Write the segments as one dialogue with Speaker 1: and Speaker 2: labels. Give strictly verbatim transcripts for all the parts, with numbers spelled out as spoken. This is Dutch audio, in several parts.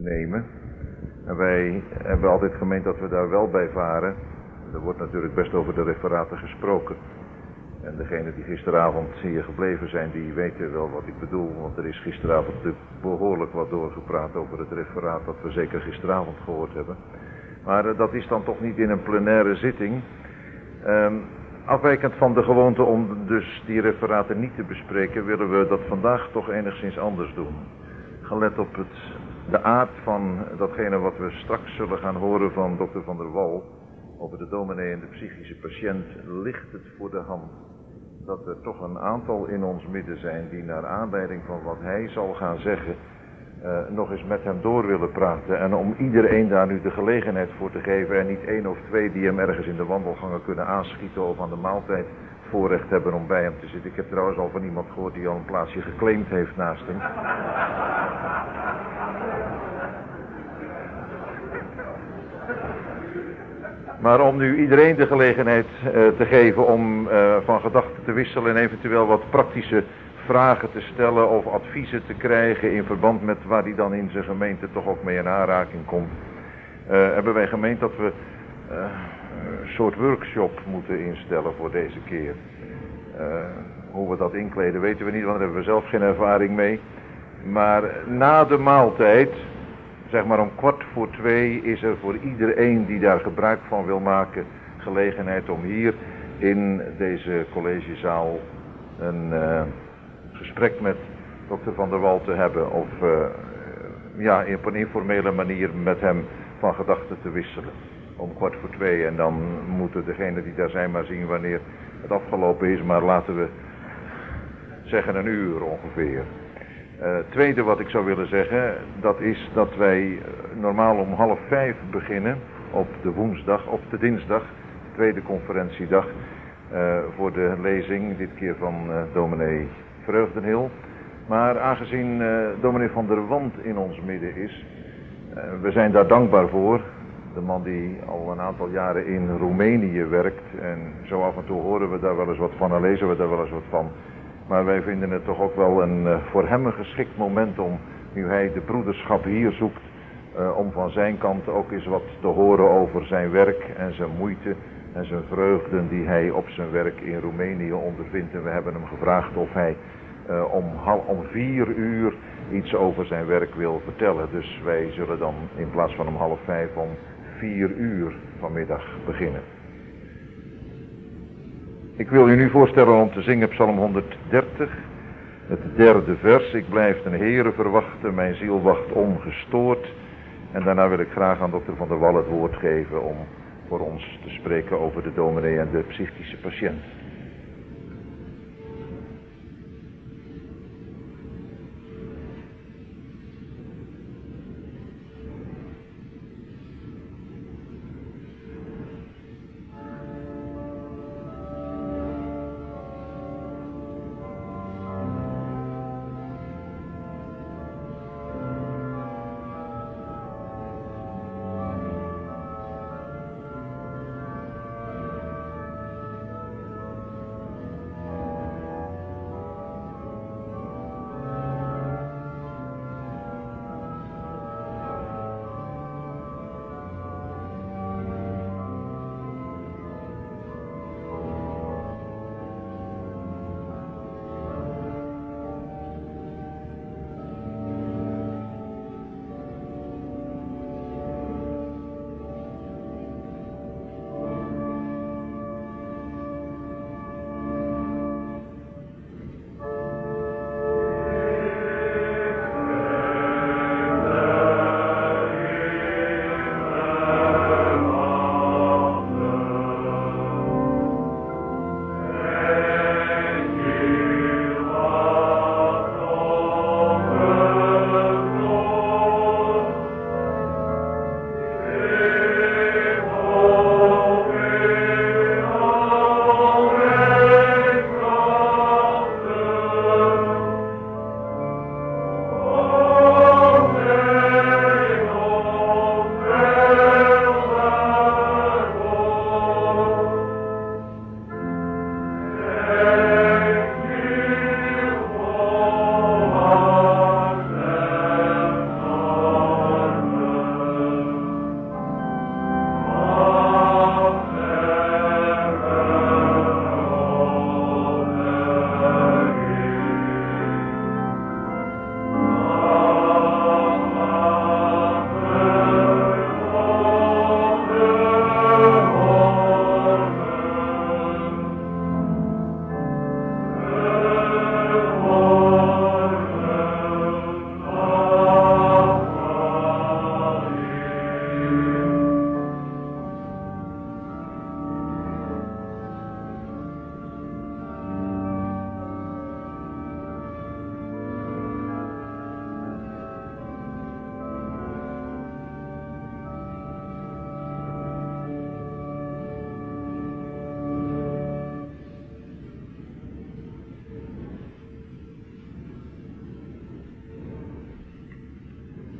Speaker 1: nemen. En wij hebben altijd gemeend dat we daar wel bij varen. Er wordt natuurlijk best over de referaten gesproken. En degenen die gisteravond hier gebleven zijn, die weten wel wat ik bedoel. Want er is gisteravond natuurlijk behoorlijk wat doorgepraat over het referaat dat we zeker gisteravond gehoord hebben. Maar uh, dat is dan toch niet in een plenaire zitting. Um, afwijkend van de gewoonte om dus die referaten niet te bespreken, willen we dat vandaag toch enigszins anders doen. Gelet op het, de aard van datgene wat we straks zullen gaan horen van dokter Van der Wal over de dominee en de psychische patiënt, ligt het voor de hand dat er toch een aantal in ons midden zijn die naar aanleiding van wat hij zal gaan zeggen uh, nog eens met hem door willen praten. En om iedereen daar nu de gelegenheid voor te geven en niet één of twee die hem ergens in de wandelgangen kunnen aanschieten of aan de maaltijd voorrecht hebben om bij hem te zitten. Ik heb trouwens al van iemand gehoord die al een plaatsje geclaimd heeft naast hem. Maar om nu iedereen de gelegenheid uh, te geven om uh, van gedachten te wisselen en eventueel wat praktische vragen te stellen of adviezen te krijgen in verband met waar hij dan in zijn gemeente toch ook mee in aanraking komt, uh, hebben wij gemeend dat we uh, een soort workshop moeten instellen voor deze keer. Uh, hoe we dat inkleden weten we niet, want daar hebben we zelf geen ervaring mee. Maar na de maaltijd, zeg maar om kwart voor twee, is er voor iedereen die daar gebruik van wil maken gelegenheid om hier in deze collegezaal een uh, gesprek met dokter Van der Wal te hebben. Of uh, ja, op een informele manier met hem van gedachten te wisselen. Om kwart voor twee. En dan moeten degenen die daar zijn maar zien wanneer het afgelopen is. Maar laten we zeggen een uur ongeveer. Uh, tweede wat ik zou willen zeggen, dat is dat wij normaal om half vijf beginnen op de woensdag, op de dinsdag, tweede conferentiedag, uh, voor de lezing, dit keer van uh, dominee Vreugdenhil. Maar aangezien uh, dominee Van der Wand in ons midden is, uh, we zijn daar dankbaar voor. De man die al een aantal jaren in Roemenië werkt en zo af en toe horen we daar wel eens wat van en lezen we daar wel eens wat van. Maar wij vinden het toch ook wel een, uh, voor hem een geschikt moment om, nu hij de broederschap hier zoekt, uh, om van zijn kant ook eens wat te horen over zijn werk en zijn moeite en zijn vreugden die hij op zijn werk in Roemenië ondervindt. En we hebben hem gevraagd of hij uh, om, hal, om vier uur iets over zijn werk wil vertellen. Dus wij zullen dan in plaats van om half vijf om vier uur vanmiddag beginnen. Ik wil u nu voorstellen om te zingen Psalm honderddertig, het derde vers. Ik blijf den Heere verwachten, mijn ziel wacht ongestoord. En daarna wil ik graag aan dokter Van der Wal het woord geven om voor ons te spreken over de dominee en de psychische patiënt.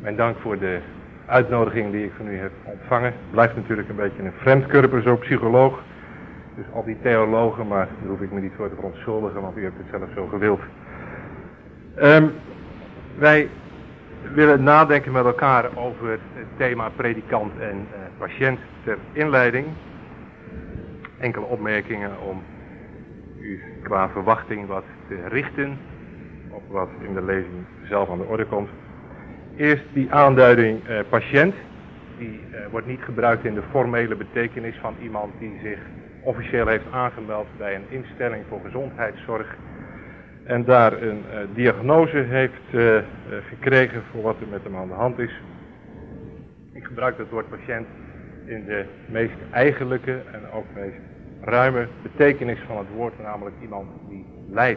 Speaker 2: Mijn dank voor de uitnodiging die ik van u heb ontvangen. Blijft natuurlijk een beetje een vreemdkörper, zo psycholoog. Dus al die theologen, maar daar hoef ik me niet voor te verontschuldigen, want u hebt het zelf zo gewild. Um, wij willen nadenken met elkaar over het thema predikant en uh, patiënt ter inleiding. Enkele opmerkingen om u qua verwachting wat te richten op wat in de lezing zelf aan de orde komt. Eerst die aanduiding uh, patiënt. Die uh, wordt niet gebruikt in de formele betekenis van iemand die zich officieel heeft aangemeld bij een instelling voor gezondheidszorg en daar een uh, diagnose heeft uh, uh, gekregen voor wat er met hem aan de hand is. Ik gebruik het woord patiënt in de meest eigenlijke en ook meest ruime betekenis van het woord, namelijk iemand die lijdt.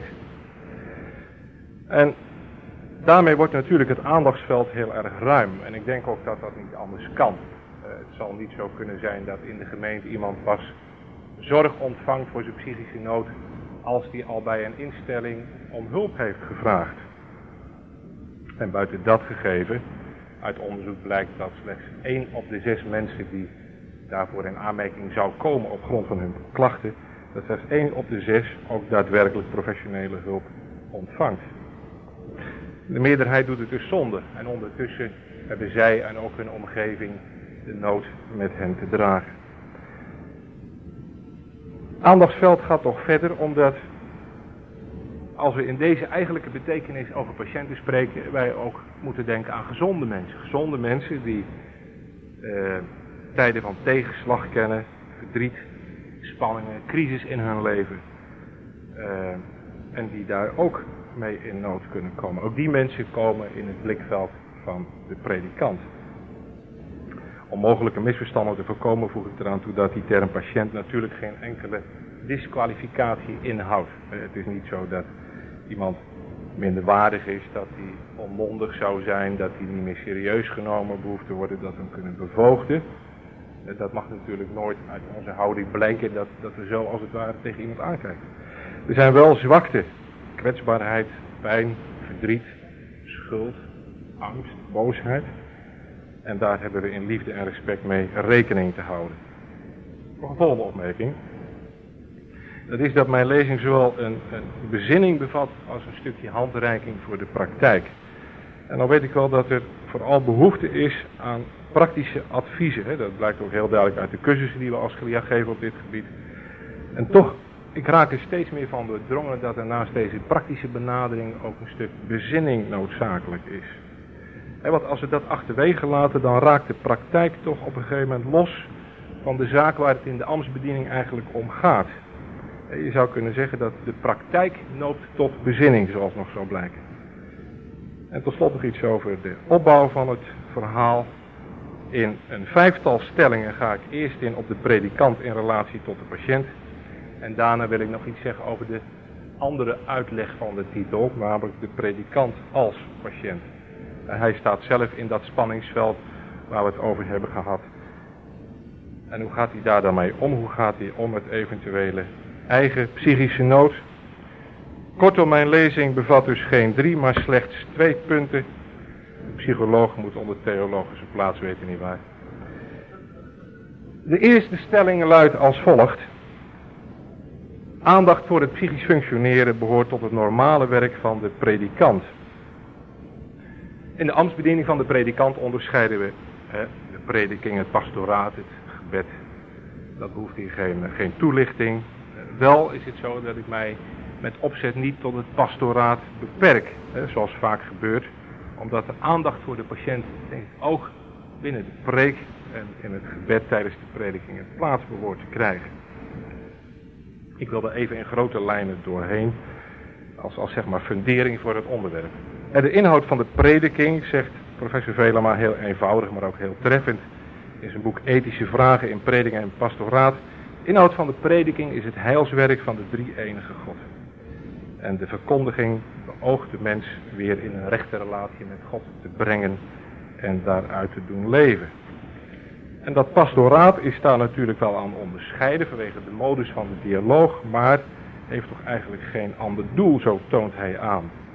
Speaker 2: En daarmee wordt natuurlijk het aandachtsveld heel erg ruim en ik denk ook dat dat niet anders kan. Uh, het zal niet zo kunnen zijn dat in de gemeente iemand pas zorg ontvangt voor zijn psychische nood als die al bij een instelling om hulp heeft gevraagd. En buiten dat gegeven, uit onderzoek blijkt dat slechts één op de zes mensen die daarvoor in aanmerking zou komen op grond van hun klachten, dat slechts één op de zes ook daadwerkelijk professionele hulp ontvangt. De meerderheid doet het dus zonder en ondertussen hebben zij en ook hun omgeving de nood met hen te dragen. Aandachtsveld gaat nog verder, omdat als we in deze eigenlijke betekenis over patiënten spreken, wij ook moeten denken aan gezonde mensen. Gezonde mensen die uh, tijden van tegenslag kennen, verdriet, spanningen, crisis in hun leven. Uh, en die daar ook mee in nood kunnen komen. Ook die mensen komen in het blikveld van de predikant. Om mogelijke misverstanden te voorkomen voeg ik eraan toe dat die term patiënt natuurlijk geen enkele disqualificatie inhoudt. Het is niet zo dat iemand minderwaardig is, dat hij onmondig zou zijn, dat hij niet meer serieus genomen behoeft te worden, dat we hem kunnen bevoogden. Dat mag natuurlijk nooit uit onze houding blijken dat, dat we zo als het ware tegen iemand aankijken. Er zijn wel zwakte, kwetsbaarheid, pijn, verdriet, schuld, angst, boosheid. En daar hebben we in liefde en respect mee rekening te houden. Nog een volgende opmerking. Dat is dat mijn lezing zowel een, een bezinning bevat als een stukje handreiking voor de praktijk. En dan weet ik wel dat er vooral behoefte is aan praktische adviezen. Hè. Dat blijkt ook heel duidelijk uit de cursussen die we als G L I A geven op dit gebied. En toch, ik raak er steeds meer van doordrongen dat er naast deze praktische benadering ook een stuk bezinning noodzakelijk is. He, want als we dat achterwege laten, dan raakt de praktijk toch op een gegeven moment los van de zaak waar het in de ambtsbediening eigenlijk om gaat. He, je zou kunnen zeggen dat de praktijk noopt tot bezinning, zoals nog zo blijken. En tot slot nog iets over de opbouw van het verhaal. In een vijftal stellingen ga ik eerst in op de predikant in relatie tot de patiënt. En daarna wil ik nog iets zeggen over de andere uitleg van de titel, namelijk de predikant als patiënt. En hij staat zelf in dat spanningsveld waar we het over hebben gehad. En hoe gaat hij daar dan mee om? Hoe gaat hij om met eventuele eigen psychische nood? Kortom, mijn lezing bevat dus geen drie, maar slechts twee punten. De psycholoog moet onder theologische plaats weten, nietwaar? De eerste stelling luidt als volgt. Aandacht voor het psychisch functioneren behoort tot het normale werk van de predikant. In de ambtsbediening van de predikant onderscheiden we hè, de prediking, het pastoraat, het gebed. Dat behoeft hier geen, geen toelichting. Wel is het zo dat ik mij met opzet niet tot het pastoraat beperk, hè, zoals vaak gebeurt. Omdat de aandacht voor de patiënt denk ik, ook binnen de preek en in het gebed tijdens de prediking een plaats behoort te krijgen. Ik wil er even in grote lijnen doorheen, als, als zeg maar fundering voor het onderwerp. En de inhoud van de prediking, zegt professor Velama heel eenvoudig, maar ook heel treffend, in zijn boek Ethische Vragen in Prediking en Pastoraat. De inhoud van de prediking is het heilswerk van de drie-enige God. En de verkondiging beoogt de mens weer in een rechte relatie met God te brengen en daaruit te doen leven. En dat pastoraat is daar natuurlijk wel aan onderscheiden vanwege de modus van de dialoog, maar heeft toch eigenlijk geen ander doel, zo toont hij aan.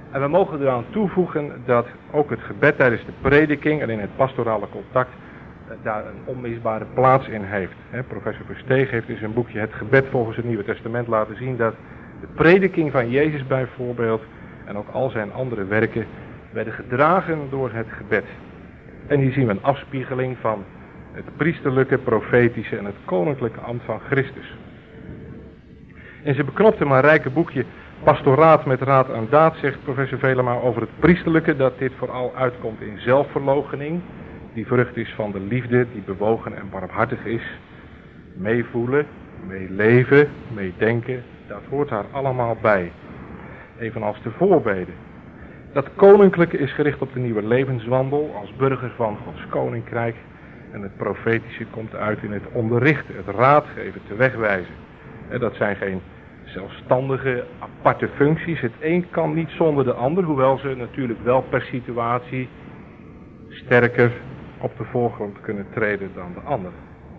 Speaker 2: En we mogen eraan toevoegen dat ook het gebed tijdens de prediking en in het pastorale contact uh, daar een onmisbare plaats in heeft. He, professor Versteeg heeft in zijn boekje Het gebed volgens het Nieuwe Testament laten zien dat de prediking van Jezus bijvoorbeeld en ook al zijn andere werken werden gedragen door het gebed. En hier zien we een afspiegeling van het priesterlijke, profetische en het koninklijke ambt van Christus. In zijn beknopte maar rijke boekje Pastoraat met raad en daad zegt professor Velema over het priesterlijke dat dit vooral uitkomt in zelfverloochening, die vrucht is van de liefde die bewogen en barmhartig is. Meevoelen, meeleven, meedenken, dat hoort daar allemaal bij. Evenals de voorbeden. Dat koninklijke is gericht op de nieuwe levenswandel als burger van Gods koninkrijk. En het profetische komt uit in het onderrichten, het raadgeven, te wegwijzen. En dat zijn geen zelfstandige, aparte functies. Het een kan niet zonder de ander, hoewel ze natuurlijk wel per situatie sterker op de voorgrond kunnen treden dan de ander.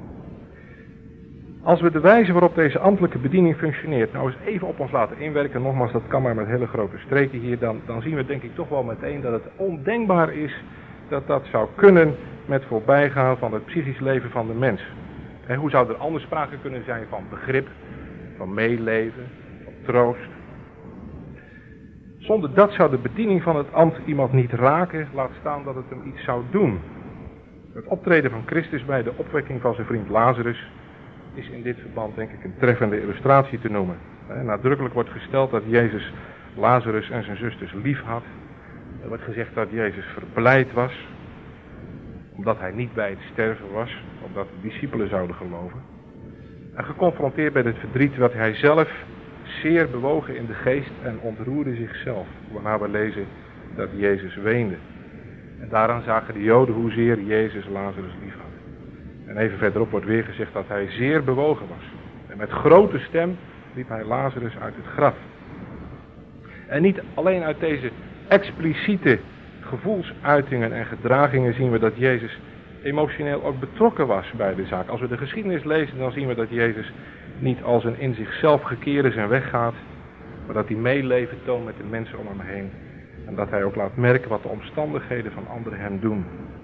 Speaker 2: Als we de wijze waarop deze ambtelijke bediening functioneert nou eens even op ons laten inwerken, nogmaals dat kan maar met hele grote streken hier, dan, dan zien we denk ik toch wel meteen dat het ondenkbaar is dat dat zou kunnen met voorbijgaan van het psychisch leven van de mens. En hoe zou er anders sprake kunnen zijn van begrip, van meeleven, van troost? Zonder dat zou de bediening van het ambt iemand niet raken, laat staan dat het hem iets zou doen. Het optreden van Christus bij de opwekking van zijn vriend Lazarus is in dit verband denk ik een treffende illustratie te noemen. Nadrukkelijk wordt gesteld dat Jezus Lazarus en zijn zusters lief had. Er wordt gezegd dat Jezus verblijd was, omdat hij niet bij het sterven was, opdat de discipelen zouden geloven. En geconfronteerd met het verdriet werd hij zelf zeer bewogen in de geest en ontroerde zichzelf, waarna we lezen dat Jezus weende. En daaraan zagen de Joden hoezeer Jezus Lazarus lief had. En even verderop wordt weer gezegd dat hij zeer bewogen was. En met grote stem riep hij Lazarus uit het graf. En niet alleen uit deze expliciete gevoelsuitingen en gedragingen zien we dat Jezus emotioneel ook betrokken was bij de zaak. Als we de geschiedenis lezen, dan zien we dat Jezus niet als een in zichzelf gekeerde zijn weg gaat, maar dat hij meeleven toont met de mensen om hem heen. En dat hij ook laat merken wat de omstandigheden van anderen hem doen.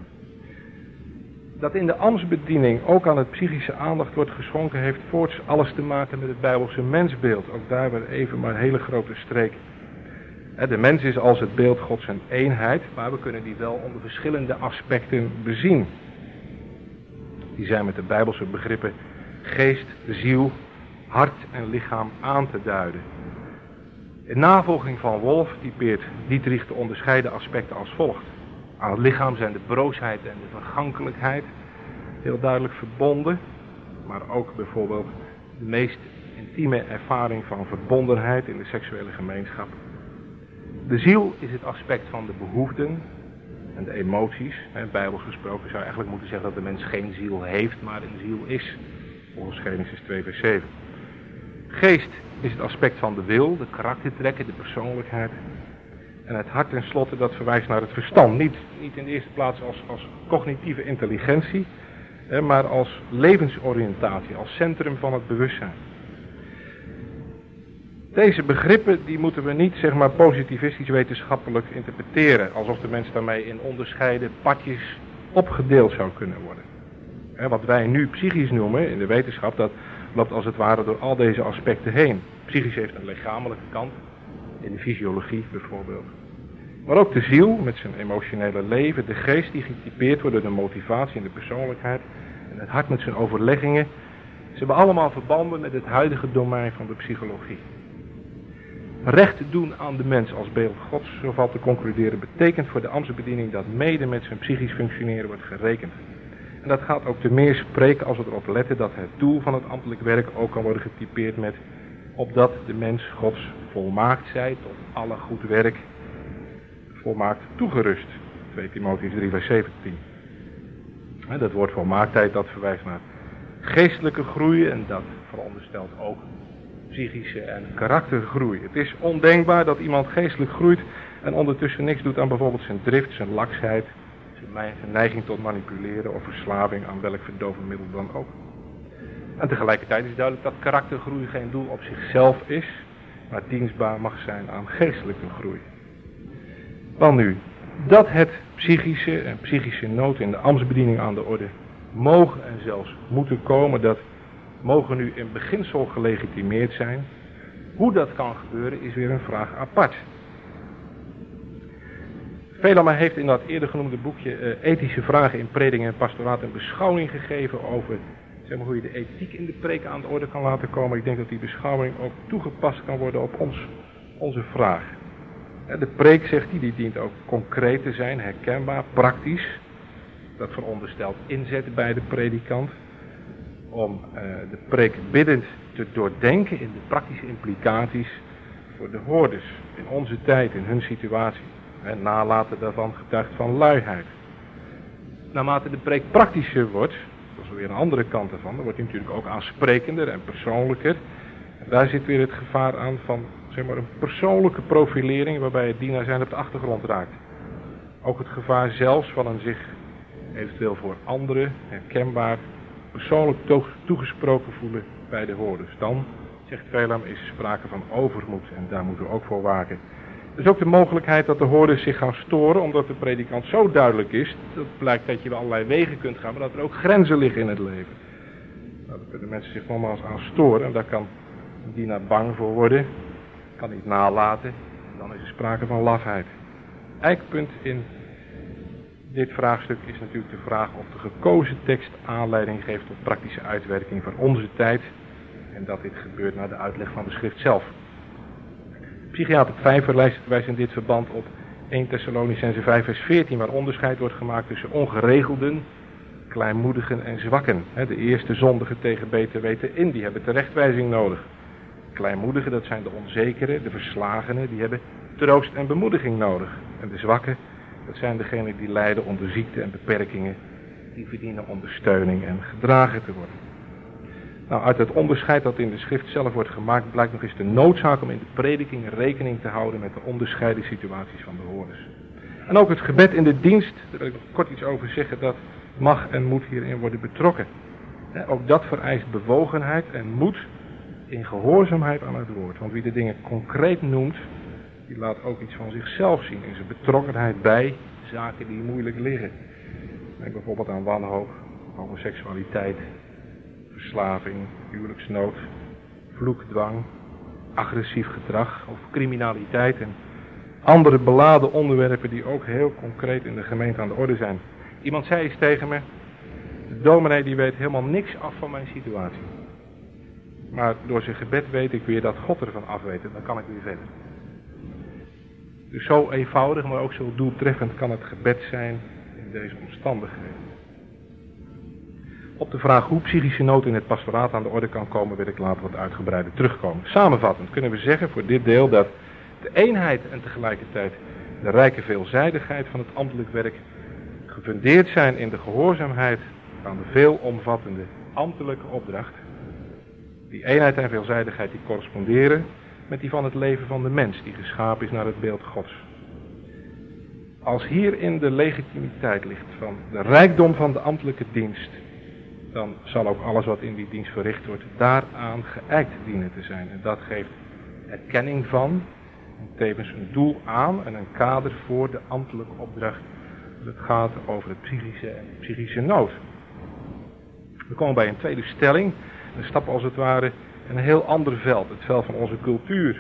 Speaker 2: Dat in de ambtsbediening ook aan het psychische aandacht wordt geschonken, heeft voorts alles te maken met het Bijbelse mensbeeld. Ook daar weer even maar een hele grote streek. De mens is als het beeld Gods een eenheid, maar we kunnen die wel onder verschillende aspecten bezien. Die zijn met de Bijbelse begrippen geest, ziel, hart en lichaam aan te duiden. In navolging van Wolff typeert Dietrich de onderscheiden aspecten als volgt. Aan het lichaam zijn de broosheid en de vergankelijkheid heel duidelijk verbonden, maar ook bijvoorbeeld de meest intieme ervaring van verbondenheid in de seksuele gemeenschap. De ziel is het aspect van de behoeften en de emoties. Bijbels gesproken zou je eigenlijk moeten zeggen dat de mens geen ziel heeft, maar een ziel is, volgens Genesis twee vers zeven. Geest is het aspect van de wil, de karaktertrekken, de persoonlijkheid. En het hart tenslotte, dat verwijst naar het verstand. Niet, niet in de eerste plaats als, als cognitieve intelligentie, hè, maar als levensoriëntatie, als centrum van het bewustzijn. Deze begrippen die moeten we niet zeg maar positivistisch wetenschappelijk interpreteren, alsof de mens daarmee in onderscheiden padjes opgedeeld zou kunnen worden. Hè, wat wij nu psychisch noemen in de wetenschap, dat loopt als het ware door al deze aspecten heen. Psychisch heeft een lichamelijke kant, in de fysiologie bijvoorbeeld. Maar ook de ziel met zijn emotionele leven, de geest die getypeerd wordt door de motivatie en de persoonlijkheid, en het hart met zijn overleggingen. Ze hebben allemaal verbanden met het huidige domein van de psychologie. Recht doen aan de mens als beeld Gods, zo valt te concluderen, betekent voor de ambtsbediening dat mede met zijn psychisch functioneren wordt gerekend. En dat gaat ook te meer spreken als we erop letten dat het doel van het ambtelijk werk ook kan worden getypeerd met opdat de mens Gods volmaakt zij tot alle goed werk, volmaakt toegerust. twee Timotheüs drie vers zeventien. Dat woord volmaaktheid dat verwijst naar geestelijke groei en dat veronderstelt ook psychische en karaktergroei. Het is ondenkbaar dat iemand geestelijk groeit en ondertussen niks doet aan bijvoorbeeld zijn drift, zijn laksheid, zijn neiging tot manipuleren of verslaving aan welk verdovend middel dan ook. En tegelijkertijd is duidelijk dat karaktergroei geen doel op zichzelf is, maar dienstbaar mag zijn aan geestelijke groei. Dan nu, dat het psychische en psychische nood in de ambtsbediening aan de orde mogen en zelfs moeten komen, dat mogen nu in beginsel gelegitimeerd zijn. Hoe dat kan gebeuren is weer een vraag apart. Velama heeft in dat eerder genoemde boekje uh, ethische vragen in preding en pastoraat een beschouwing gegeven over, zeg maar, hoe je de ethiek in de preek aan de orde kan laten komen. Ik denk dat die beschouwing ook toegepast kan worden op ons, onze vraag. De preek, zegt hij, die dient ook concreet te zijn, herkenbaar, praktisch. Dat veronderstelt inzet bij de predikant. Om uh, de preek biddend te doordenken in de praktische implicaties voor de hoorders. In onze tijd, in hun situatie. En nalaten daarvan getuigt van luiheid. Naarmate de preek praktischer wordt, dat is weer een andere kant ervan, dan wordt hij natuurlijk ook aansprekender en persoonlijker. En daar zit weer het gevaar aan van, zeg maar, een persoonlijke profilering waarbij het dienaar zijn op de achtergrond raakt. Ook het gevaar zelfs van een zich eventueel voor anderen herkenbaar persoonlijk toegesproken voelen bij de hoorders. Dan, zegt Velam, is er sprake van overmoed en daar moeten we ook voor waken. Er is ook de mogelijkheid dat de hoorders zich gaan storen omdat de predikant zo duidelijk is. Dat blijkt dat je wel allerlei wegen kunt gaan, maar dat er ook grenzen liggen in het leven. Nou, daar kunnen mensen zich nogmaals aan storen en daar kan een dienaar bang voor worden. Kan niet nalaten. Dan is er sprake van lafheid. Eikpunt in dit vraagstuk is natuurlijk de vraag of de gekozen tekst aanleiding geeft tot praktische uitwerking van onze tijd. En dat dit gebeurt naar de uitleg van de schrift zelf. Psychiater Vijver wijst in dit verband op eerste Thessalonicenzen vijf vers veertien, waar onderscheid wordt gemaakt tussen ongeregelden, kleinmoedigen en zwakken. De eerste zondigen tegen beter weten in, die hebben terechtwijzing nodig. Kleinmoedigen, dat zijn de onzekeren, de verslagenen, die hebben troost en bemoediging nodig. En de zwakken, dat zijn degenen die lijden onder ziekte en beperkingen, die verdienen ondersteuning en gedragen te worden. Nou, uit het onderscheid dat in de schrift zelf wordt gemaakt, blijkt nog eens de noodzaak om in de prediking rekening te houden met de onderscheiden situaties van de hoorders. En ook het gebed in de dienst, daar wil ik nog kort iets over zeggen, dat mag en moet hierin worden betrokken. He, ook dat vereist bewogenheid en moed in gehoorzaamheid aan het woord. Want wie de dingen concreet noemt, die laat ook iets van zichzelf zien in zijn betrokkenheid bij zaken die moeilijk liggen. Denk bijvoorbeeld aan wanhoop, homoseksualiteit, verslaving, huwelijksnood, vloekdwang, agressief gedrag of criminaliteit en andere beladen onderwerpen die ook heel concreet in de gemeente aan de orde zijn. Iemand zei eens tegen me, de dominee die weet helemaal niks af van mijn situatie. Maar door zijn gebed weet ik weer dat God ervan af weet en dan kan ik weer verder. Dus zo eenvoudig, maar ook zo doeltreffend kan het gebed zijn in deze omstandigheden. Op de vraag hoe psychische nood in het pastoraat aan de orde kan komen, wil ik later wat uitgebreider terugkomen. Samenvattend kunnen we zeggen voor dit deel dat de eenheid en tegelijkertijd de rijke veelzijdigheid van het ambtelijk werk gefundeerd zijn in de gehoorzaamheid aan de veelomvattende ambtelijke opdracht. Die eenheid en veelzijdigheid die corresponderen met die van het leven van de mens, die geschapen is naar het beeld Gods. Als hierin de legitimiteit ligt van de rijkdom van de ambtelijke dienst, dan zal ook alles wat in die dienst verricht wordt daaraan geëikt dienen te zijn. En dat geeft erkenning van, en tevens een doel aan en een kader voor de ambtelijke opdracht. Het gaat over het psychische en de psychische nood. We komen bij een tweede stelling. We stappen als het ware in een heel ander veld, het veld van onze cultuur.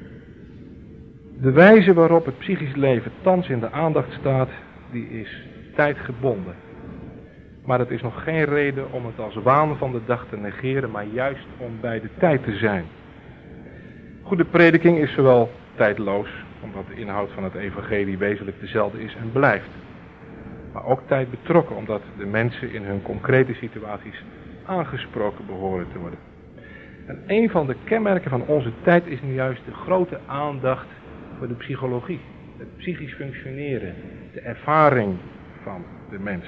Speaker 2: De wijze waarop het psychisch leven thans in de aandacht staat, die is tijdgebonden. Maar het is nog geen reden om het als waan van de dag te negeren, maar juist om bij de tijd te zijn. Goede prediking is zowel tijdloos, omdat de inhoud van het evangelie wezenlijk dezelfde is en blijft. Maar ook tijd betrokken, omdat de mensen in hun concrete situaties aangesproken behoren te worden. En een van de kenmerken van onze tijd is nu juist de grote aandacht voor de psychologie. Het psychisch functioneren, de ervaring van de mens.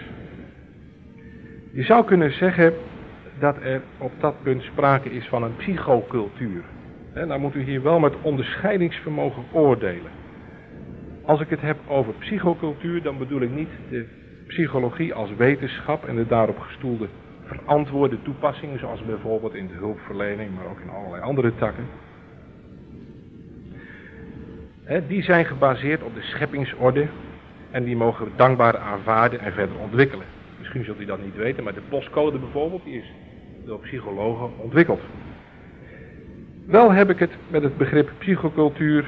Speaker 2: Je zou kunnen zeggen dat er op dat punt sprake is van een psychocultuur. En dan moet u hier wel met onderscheidingsvermogen oordelen. Als ik het heb over psychocultuur, dan bedoel ik niet de psychologie als wetenschap en de daarop gestoelde verantwoorde toepassingen, zoals bijvoorbeeld in de hulpverlening, maar ook in allerlei andere takken. Hè, die zijn gebaseerd op de scheppingsorde en die mogen we dankbaar aanvaarden en verder ontwikkelen. Misschien zult u dat niet weten, maar de postcode bijvoorbeeld, die is door psychologen ontwikkeld. Wel heb ik het met het begrip psychocultuur,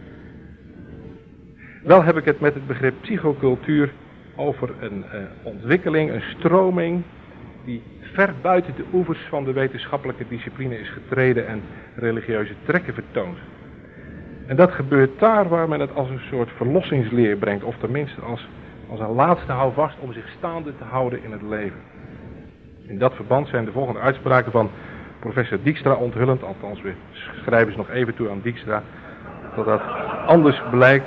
Speaker 2: wel heb ik het met het begrip psychocultuur over een uh, ontwikkeling, een stroming die ver buiten de oevers van de wetenschappelijke discipline is getreden en religieuze trekken vertoont. En dat gebeurt daar waar men het als een soort verlossingsleer brengt, of tenminste als, als een laatste houvast om zich staande te houden in het leven. In dat verband zijn de volgende uitspraken van professor Dijkstra onthullend, althans we schrijven ze nog even toe aan Dijkstra, dat dat anders blijkt.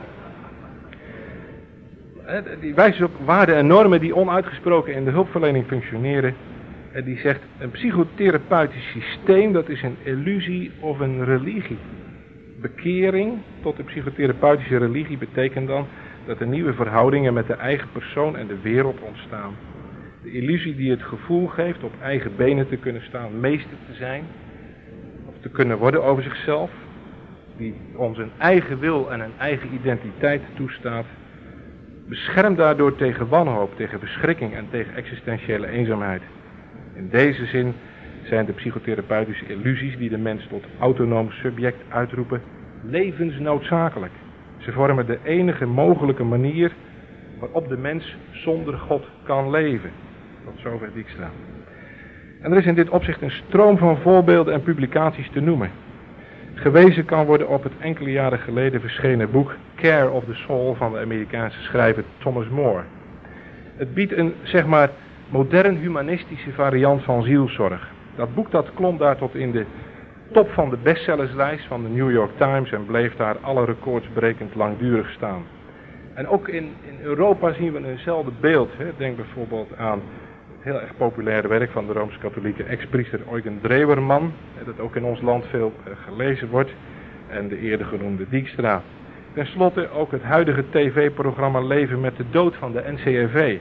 Speaker 2: Die wijst dus op waarden en normen die onuitgesproken in de hulpverlening functioneren. En die zegt, een psychotherapeutisch systeem, dat is een illusie of een religie. Bekering tot de psychotherapeutische religie betekent dan dat er nieuwe verhoudingen met de eigen persoon en de wereld ontstaan. De illusie die het gevoel geeft op eigen benen te kunnen staan, meester te zijn, of te kunnen worden over zichzelf, die ons een eigen wil en een eigen identiteit toestaat, beschermt daardoor tegen wanhoop, tegen verschrikking en tegen existentiële eenzaamheid. In deze zin zijn de psychotherapeutische illusies die de mens tot autonoom subject uitroepen levensnoodzakelijk. Ze vormen de enige mogelijke manier waarop de mens zonder God kan leven. Tot zover Dijkstra. En er is in dit opzicht een stroom van voorbeelden en publicaties te noemen. Gewezen kan worden op het enkele jaren geleden verschenen boek Care of the Soul van de Amerikaanse schrijver Thomas More. Het biedt een, zeg maar, modern humanistische variant van zielzorg. Dat boek dat klom daar tot in de top van de bestsellerslijst van de New York Times en bleef daar alle records brekend langdurig staan. En ook in, in Europa zien we eenzelfde beeld. Hè. Denk bijvoorbeeld aan het heel erg populaire werk van de Rooms-Katholieke ex-priester Eugen Drewerman, dat ook in ons land veel uh, gelezen wordt, en de eerder genoemde Dijkstra. Ten slotte ook het huidige tv-programma Leven met de Dood van de N C R V,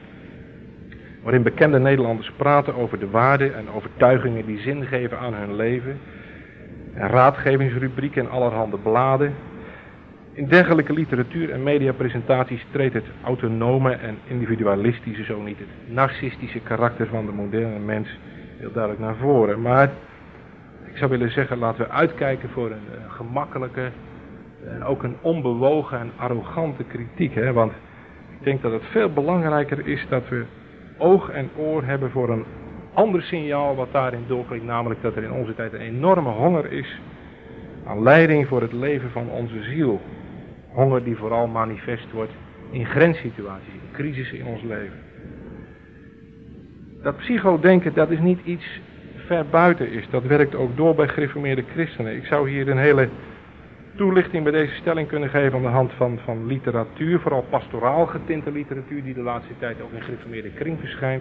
Speaker 2: waarin bekende Nederlanders praten over de waarden en overtuigingen die zin geven aan hun leven, en raadgevingsrubrieken en allerhande bladen. In dergelijke literatuur en mediapresentaties treedt het autonome en individualistische, zo niet het narcistische karakter van de moderne mens heel duidelijk naar voren. Maar ik zou willen zeggen, laten we uitkijken voor een, een gemakkelijke en ook een onbewogen en arrogante kritiek. Hè? Want ik denk dat het veel belangrijker is dat we oog en oor hebben voor een ander signaal wat daarin doorklinkt, namelijk dat er in onze tijd een enorme honger is aan leiding voor het leven van onze ziel. Honger die vooral manifest wordt in grenssituaties, in crisissen in ons leven. Dat psychodenken, dat is niet iets ver buiten is. Dat werkt ook door bij gereformeerde christenen. Ik zou hier een hele toelichting bij deze stelling kunnen geven aan de hand van, van literatuur, vooral pastoraal getinte literatuur die de laatste tijd ook in gereformeerde kring verschijnt.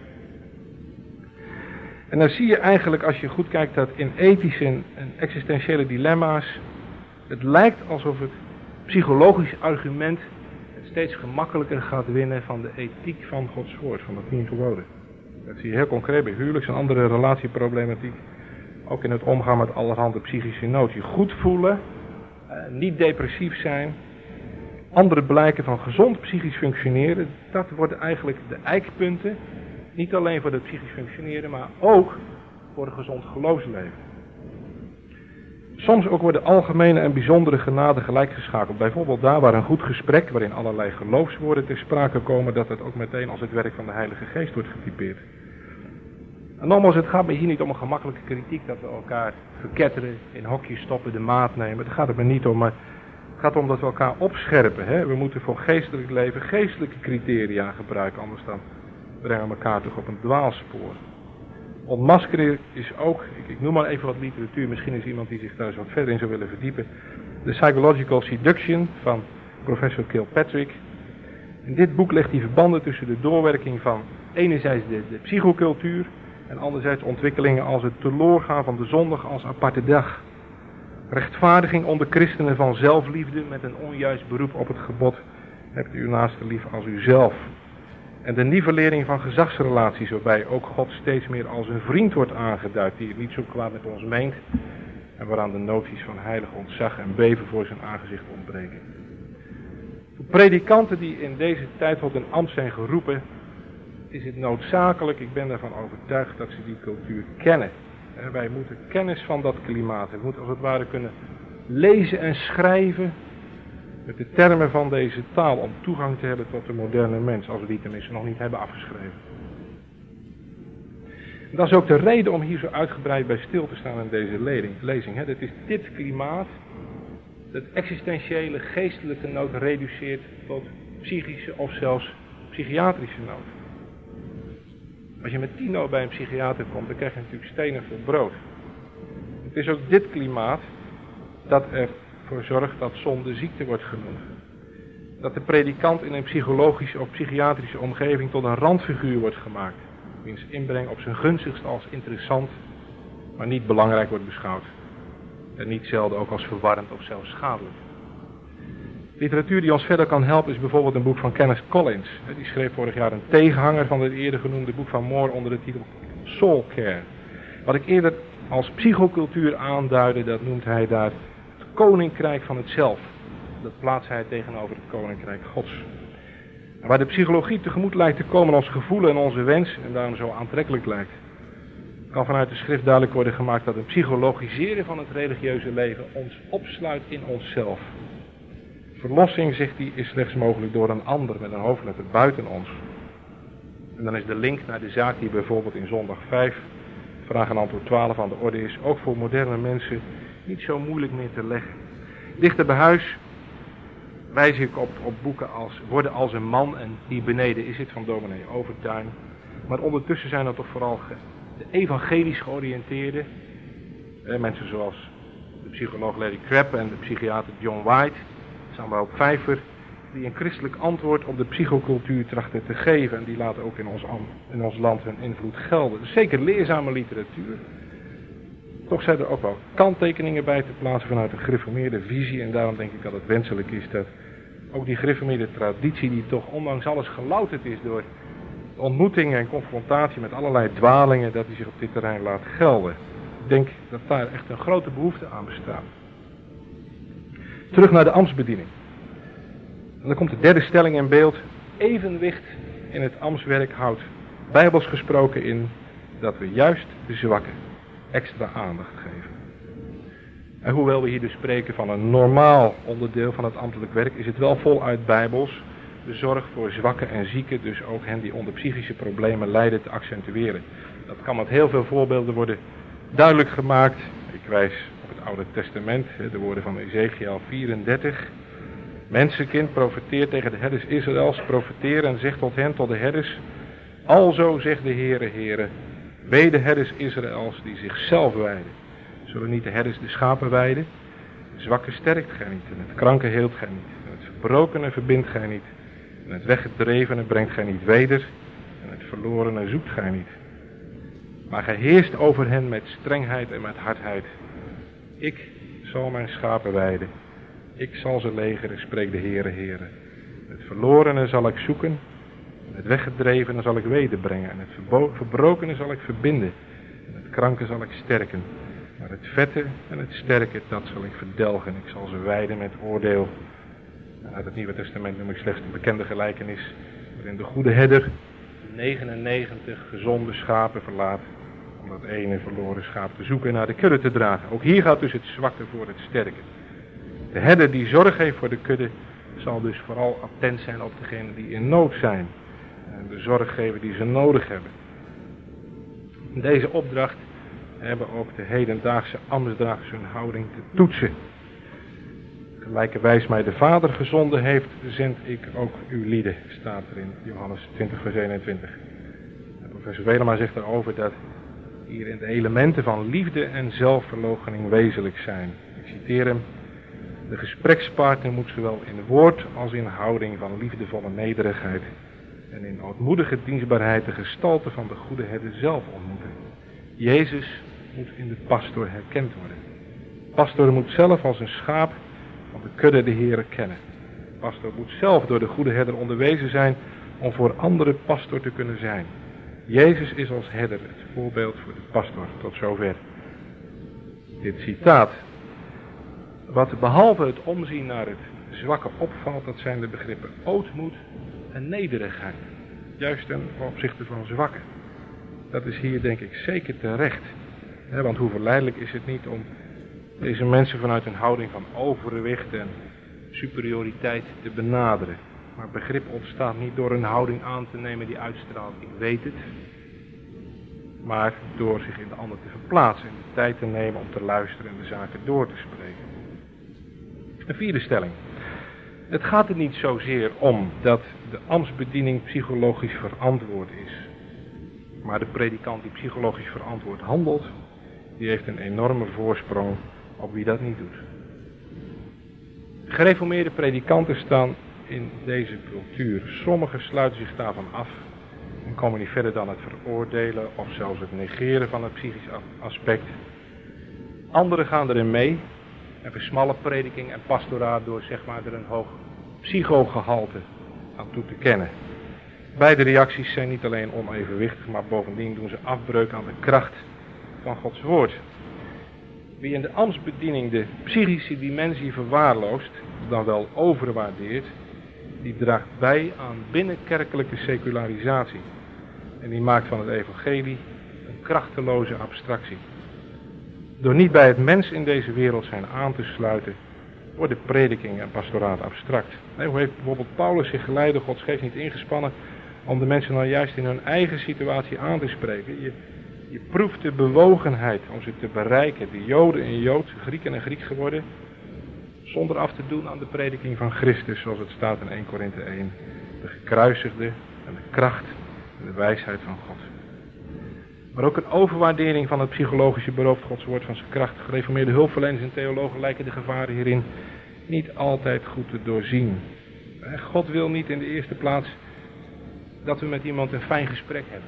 Speaker 2: En dan zie je eigenlijk, als je goed kijkt, dat in ethische en existentiële dilemma's het lijkt alsof het psychologisch argument het steeds gemakkelijker gaat winnen van de ethiek van Gods woord, van de tien geboden. Dat zie je heel concreet bij huwelijks- en andere relatieproblematiek. Ook in het omgaan met allerhande psychische nood. Je goed voelen, eh, niet depressief zijn, andere blijken van gezond psychisch functioneren, dat worden eigenlijk de eikpunten. Niet alleen voor het psychisch functioneren, maar ook voor een gezond geloofsleven. Soms ook worden algemene en bijzondere genade gelijkgeschakeld. Bijvoorbeeld daar waar een goed gesprek, waarin allerlei geloofswoorden ter sprake komen, dat het ook meteen als het werk van de Heilige Geest wordt getypeerd. En nogmaals, het gaat me hier niet om een gemakkelijke kritiek, dat we elkaar verketteren, in hokjes stoppen, de maat nemen. Daar gaat het me niet om, maar het gaat om dat we elkaar opscherpen. Hè? We moeten voor geestelijk leven geestelijke criteria gebruiken, anders dan brengen we elkaar toch op een dwaalspoor. Ontmaskeren is ook, ik, ik noem maar even wat literatuur, misschien is iemand die zich daar eens wat verder in zou willen verdiepen. The Psychological Seduction van professor Kilpatrick. In dit boek legt hij verbanden tussen de doorwerking van enerzijds de, de psychocultuur en anderzijds ontwikkelingen als het teloorgaan van de zondag als aparte dag. Rechtvaardiging onder christenen van zelfliefde met een onjuist beroep op het gebod, hebt uw naaste lief als uzelf. En de nivellering van gezagsrelaties, waarbij ook God steeds meer als een vriend wordt aangeduid, die het niet zo kwaad met ons meent, en waaraan de noties van heilig ontzag en beven voor zijn aangezicht ontbreken. Voor predikanten die in deze tijd tot een ambt zijn geroepen, is het noodzakelijk, ik ben ervan overtuigd, dat ze die cultuur kennen. En wij moeten kennis van dat klimaat hebben. We moeten als het ware kunnen lezen en schrijven met de termen van deze taal om toegang te hebben tot de moderne mens, als we die tenminste nog niet hebben afgeschreven. En dat is ook de reden om hier zo uitgebreid bij stil te staan in deze lezing. Het is dit klimaat dat existentiële, geestelijke nood reduceert tot psychische of zelfs psychiatrische nood. Als je met die nood bij een psychiater komt, dan krijg je natuurlijk stenen voor brood. Het is ook dit klimaat dat ervoor zorgt dat zonde ziekte wordt genoemd. Dat de predikant in een psychologische of psychiatrische omgeving tot een randfiguur wordt gemaakt. Wiens inbreng op zijn gunstigst als interessant, maar niet belangrijk wordt beschouwd. En niet zelden ook als verwarrend of zelfs schadelijk. Literatuur die ons verder kan helpen is bijvoorbeeld een boek van Kenneth Collins. Die schreef vorig jaar een tegenhanger van het eerder genoemde boek van Moore onder de titel Soul Care. Wat ik eerder als psychocultuur aanduidde, dat noemt hij daar het koninkrijk van het zelf. Dat plaatst hij tegenover het koninkrijk Gods. En waar de psychologie tegemoet lijkt te komen ons gevoel en onze wens, en daarom zo aantrekkelijk lijkt, kan vanuit de schrift duidelijk worden gemaakt dat een psychologiseren van het religieuze leven ons opsluit in onszelf. Verlossing, zegt hij, is slechts mogelijk door een ander met een hoofdletter buiten ons. En dan is de link naar de zaak die bijvoorbeeld in zondag vijf, vraag en antwoord twaalf aan de orde is, ook voor moderne mensen niet zo moeilijk meer te leggen. Dichter bij huis wijs ik op, op boeken als Worden als een man en Hier beneden is het van dominee Overtuin. Maar ondertussen zijn er toch vooral ge, de evangelisch georiënteerde, eh, mensen zoals de psycholoog Larry Crabb en de psychiater John White, samen op Vijver, die een christelijk antwoord op de psychocultuur trachten te geven en die laten ook in ons, in ons land hun invloed gelden. Dus zeker leerzame literatuur. Toch zijn er ook wel kanttekeningen bij te plaatsen vanuit een gereformeerde visie en daarom denk ik dat het wenselijk is dat ook die gereformeerde traditie die toch ondanks alles gelouterd is door ontmoetingen en confrontatie met allerlei dwalingen, dat die zich op dit terrein laat gelden. Ik denk dat daar echt een grote behoefte aan bestaat. Terug naar de ambtsbediening. En dan komt de derde stelling in beeld. Evenwicht in het ambtswerk houdt bijbels gesproken in dat we juist de zwakken extra aandacht geven. En hoewel we hier dus spreken van een normaal onderdeel van het ambtelijk werk, is het wel voluit bijbels de zorg voor zwakken en zieken, dus ook hen die onder psychische problemen lijden, te accentueren. Dat kan met heel veel voorbeelden worden duidelijk gemaakt. Ik wijs op het Oude Testament, de woorden van Ezekiel vierendertig. Mensenkind, profeteer tegen de herders Israëls, profeteer en zeg tot hen, tot de herders, alzo zegt de Heere, Heere, wee de herders Israëls die zichzelf wijden. Zullen niet de herders de schapen wijden? De zwakke sterkt gij niet, en het kranke heelt gij niet, en het verbrokene verbindt gij niet, en het weggedrevene brengt gij niet weder, en het verlorene zoekt gij niet. Maar gij heerst over hen met strengheid en met hardheid. Ik zal mijn schapen weiden, ik zal ze legeren, spreekt de Heere, Heere. Het verlorene zal ik zoeken, en het weggedrevene zal ik wederbrengen, en het verbrokene zal ik verbinden, en het kranke zal ik sterken. Maar het vette en het sterke, dat zal ik verdelgen. Ik zal ze wijden met oordeel. En uit het Nieuwe Testament noem ik slechts de bekende gelijkenis, waarin de goede herder negenennegentig gezonde schapen verlaat, om dat ene verloren schaap te zoeken en naar de kudde te dragen. Ook hier gaat dus het zwakke voor het sterke. De herder die zorg heeft voor de kudde, zal dus vooral attent zijn op degenen die in nood zijn. En de zorg geven die ze nodig hebben. In deze opdracht hebben ook de hedendaagse ambtsdragers hun houding te toetsen. Gelijkerwijs mij de Vader gezonden heeft, zend ik ook uw lieden, staat er in Johannes twintig vers eenentwintig. En professor Welema zegt daarover dat hierin de elementen van liefde en zelfverloochening wezenlijk zijn. Ik citeer hem. De gesprekspartner moet zowel in woord als in houding van liefdevolle nederigheid en in ootmoedige dienstbaarheid de gestalte van de goede herder zelf ontmoeten. Jezus moet in de pastoor herkend worden. De pastoor moet zelf als een schaap van de kudde de Heere kennen. De pastoor moet zelf door de goede herder onderwezen zijn om voor anderen pastoor te kunnen zijn. Jezus is als herder het voorbeeld voor de pastoor, tot zover. dit citaat. Wat behalve het omzien naar het zwakke opvalt, dat zijn de begrippen ootmoed en nederigheid. Juist ten opzichte van zwakken. Dat is hier denk ik zeker terecht. He, want hoe verleidelijk is het niet om deze mensen vanuit een houding van overwicht en superioriteit te benaderen. Maar begrip ontstaat niet door een houding aan te nemen die uitstraalt, ik weet het. Maar door zich in de ander te verplaatsen en de tijd te nemen om te luisteren en de zaken door te spreken. Een vierde stelling. Het gaat er niet zozeer om dat de ambtsbediening psychologisch verantwoord is. Maar de predikant die psychologisch verantwoord handelt, die heeft een enorme voorsprong op wie dat niet doet. Gereformeerde predikanten staan in deze cultuur. Sommigen sluiten zich daarvan af en komen niet verder dan het veroordelen of zelfs het negeren van het psychisch aspect. Anderen gaan erin mee en versmallen prediking en pastoraat door zeg maar er een hoog psychogehalte aan toe te kennen. Beide reacties zijn niet alleen onevenwichtig, maar bovendien doen ze afbreuk aan de kracht van Gods woord. Wie in de ambtsbediening de psychische dimensie verwaarloost, dan wel overwaardeert, die draagt bij aan binnenkerkelijke secularisatie. En die maakt van het evangelie een krachteloze abstractie. Door niet bij het mens in deze wereld zijn aan te sluiten, worden prediking en pastoraat abstract. Nee, hoe heeft bijvoorbeeld Paulus zich geleid door Gods geest niet ingespannen om de mensen nou juist in hun eigen situatie aan te spreken? Je, je proeft de bewogenheid om ze te bereiken, de Joden en Joods, Grieken en Griek geworden, zonder af te doen aan de prediking van Christus, zoals het staat in Eerste Korinthe één. De gekruisigde en de kracht en de wijsheid van God. Maar ook een overwaardering van het psychologische berooft Gods woord van zijn kracht. Gereformeerde hulpverleners en theologen lijken de gevaren hierin niet altijd goed te doorzien. God wil niet in de eerste plaats dat we met iemand een fijn gesprek hebben.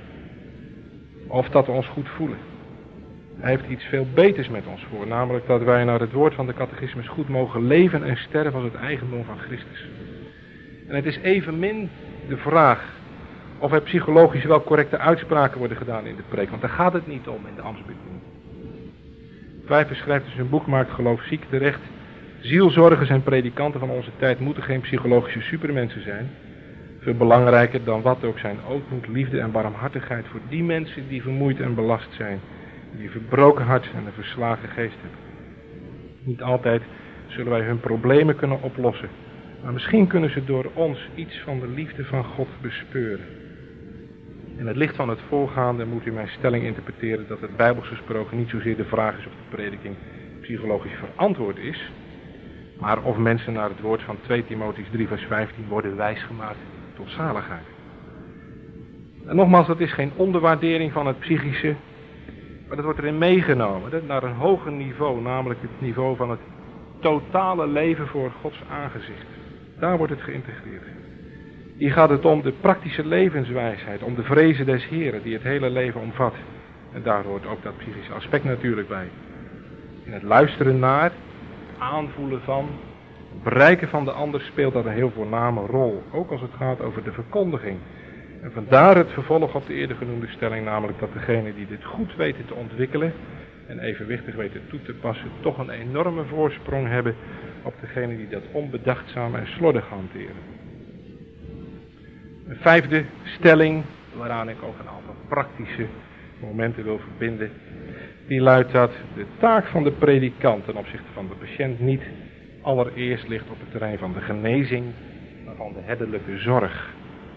Speaker 2: Of dat we ons goed voelen. Hij heeft iets veel beters met ons voor. Namelijk dat wij naar het woord van de catechismus goed mogen leven en sterven als het eigendom van Christus. En het is evenmin de vraag of er psychologisch wel correcte uitspraken worden gedaan in de preek. Want daar gaat het niet om in de ambtsbediening. Vijver schrijft in zijn boek Maakt geloof ziek terecht. Zielzorgers en predikanten van onze tijd moeten geen psychologische supermensen zijn. Veel belangrijker dan wat ook zijn ootmoed, liefde en barmhartigheid voor die mensen die vermoeid en belast zijn. Die een verbroken hart en een verslagen geest hebben. Niet altijd zullen wij hun problemen kunnen oplossen. Maar misschien kunnen ze door ons iets van de liefde van God bespeuren. In het licht van het voorgaande moet u mijn stelling interpreteren dat het bijbels gesproken niet zozeer de vraag is of de prediking psychologisch verantwoord is, maar of mensen naar het woord van twee Timotheüs drie vers vijftien worden wijsgemaakt tot zaligheid. En nogmaals, dat is geen onderwaardering van het psychische, maar dat wordt erin meegenomen dat naar een hoger niveau, namelijk het niveau van het totale leven voor Gods aangezicht. Daar wordt het geïntegreerd. Hier gaat het om de praktische levenswijsheid, om de vrezen des Heren die het hele leven omvat. En daar hoort ook dat psychische aspect natuurlijk bij. In het luisteren naar, aanvoelen van, het bereiken van de ander speelt dat een heel voorname rol. Ook als het gaat over de verkondiging. En vandaar het vervolg op de eerder genoemde stelling, namelijk dat degenen die dit goed weten te ontwikkelen en evenwichtig weten toe te passen, toch een enorme voorsprong hebben op degenen die dat onbedachtzaam en slordig hanteren. Een vijfde stelling, waaraan ik ook een aantal praktische momenten wil verbinden, die luidt dat de taak van de predikant ten opzichte van de patiënt niet allereerst ligt op het terrein van de genezing, maar van de herderlijke zorg.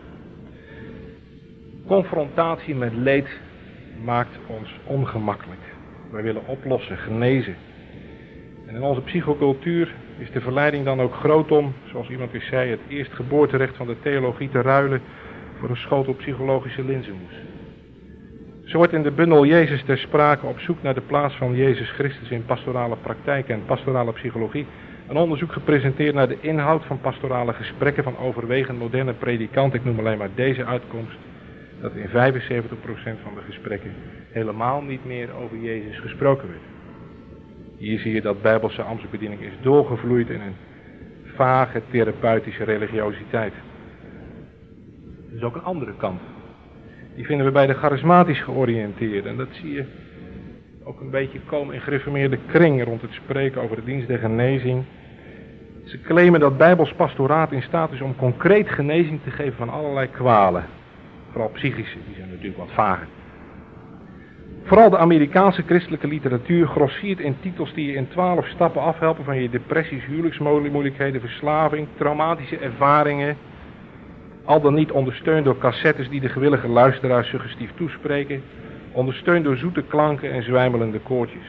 Speaker 2: Confrontatie met leed maakt ons ongemakkelijk. Wij willen oplossen, genezen. En in onze psychocultuur is de verleiding dan ook groot om, zoals iemand weer zei, het eerstgeboorterecht van de theologie te ruilen voor een schotel psychologische linzenmoes. Zo wordt in de bundel Jezus ter sprake op zoek naar de plaats van Jezus Christus in pastorale praktijk en pastorale psychologie. Een onderzoek gepresenteerd naar de inhoud van pastorale gesprekken van overwegend moderne predikanten. Ik noem alleen maar deze uitkomst. Dat in vijfenzeventig procent van de gesprekken helemaal niet meer over Jezus gesproken werd. Hier zie je dat bijbelse ambtsbediening is doorgevloeid in een vage therapeutische religiositeit. Er is ook een andere kant. Die vinden we bij de charismatisch georiënteerden. En dat zie je ook een beetje komen in gereformeerde kring rond het spreken over de dienst der genezing. Ze claimen dat Bijbels pastoraat in staat is om concreet genezing te geven van allerlei kwalen. Vooral psychische, die zijn natuurlijk wat vager. Vooral de Amerikaanse christelijke literatuur grossiert in titels die je in twaalf stappen afhelpen van je depressies, huwelijksmoeilijkheden, verslaving, traumatische ervaringen. Al dan niet ondersteund door cassettes die de gewillige luisteraars suggestief toespreken. Ondersteund door zoete klanken en zwijmelende koortjes.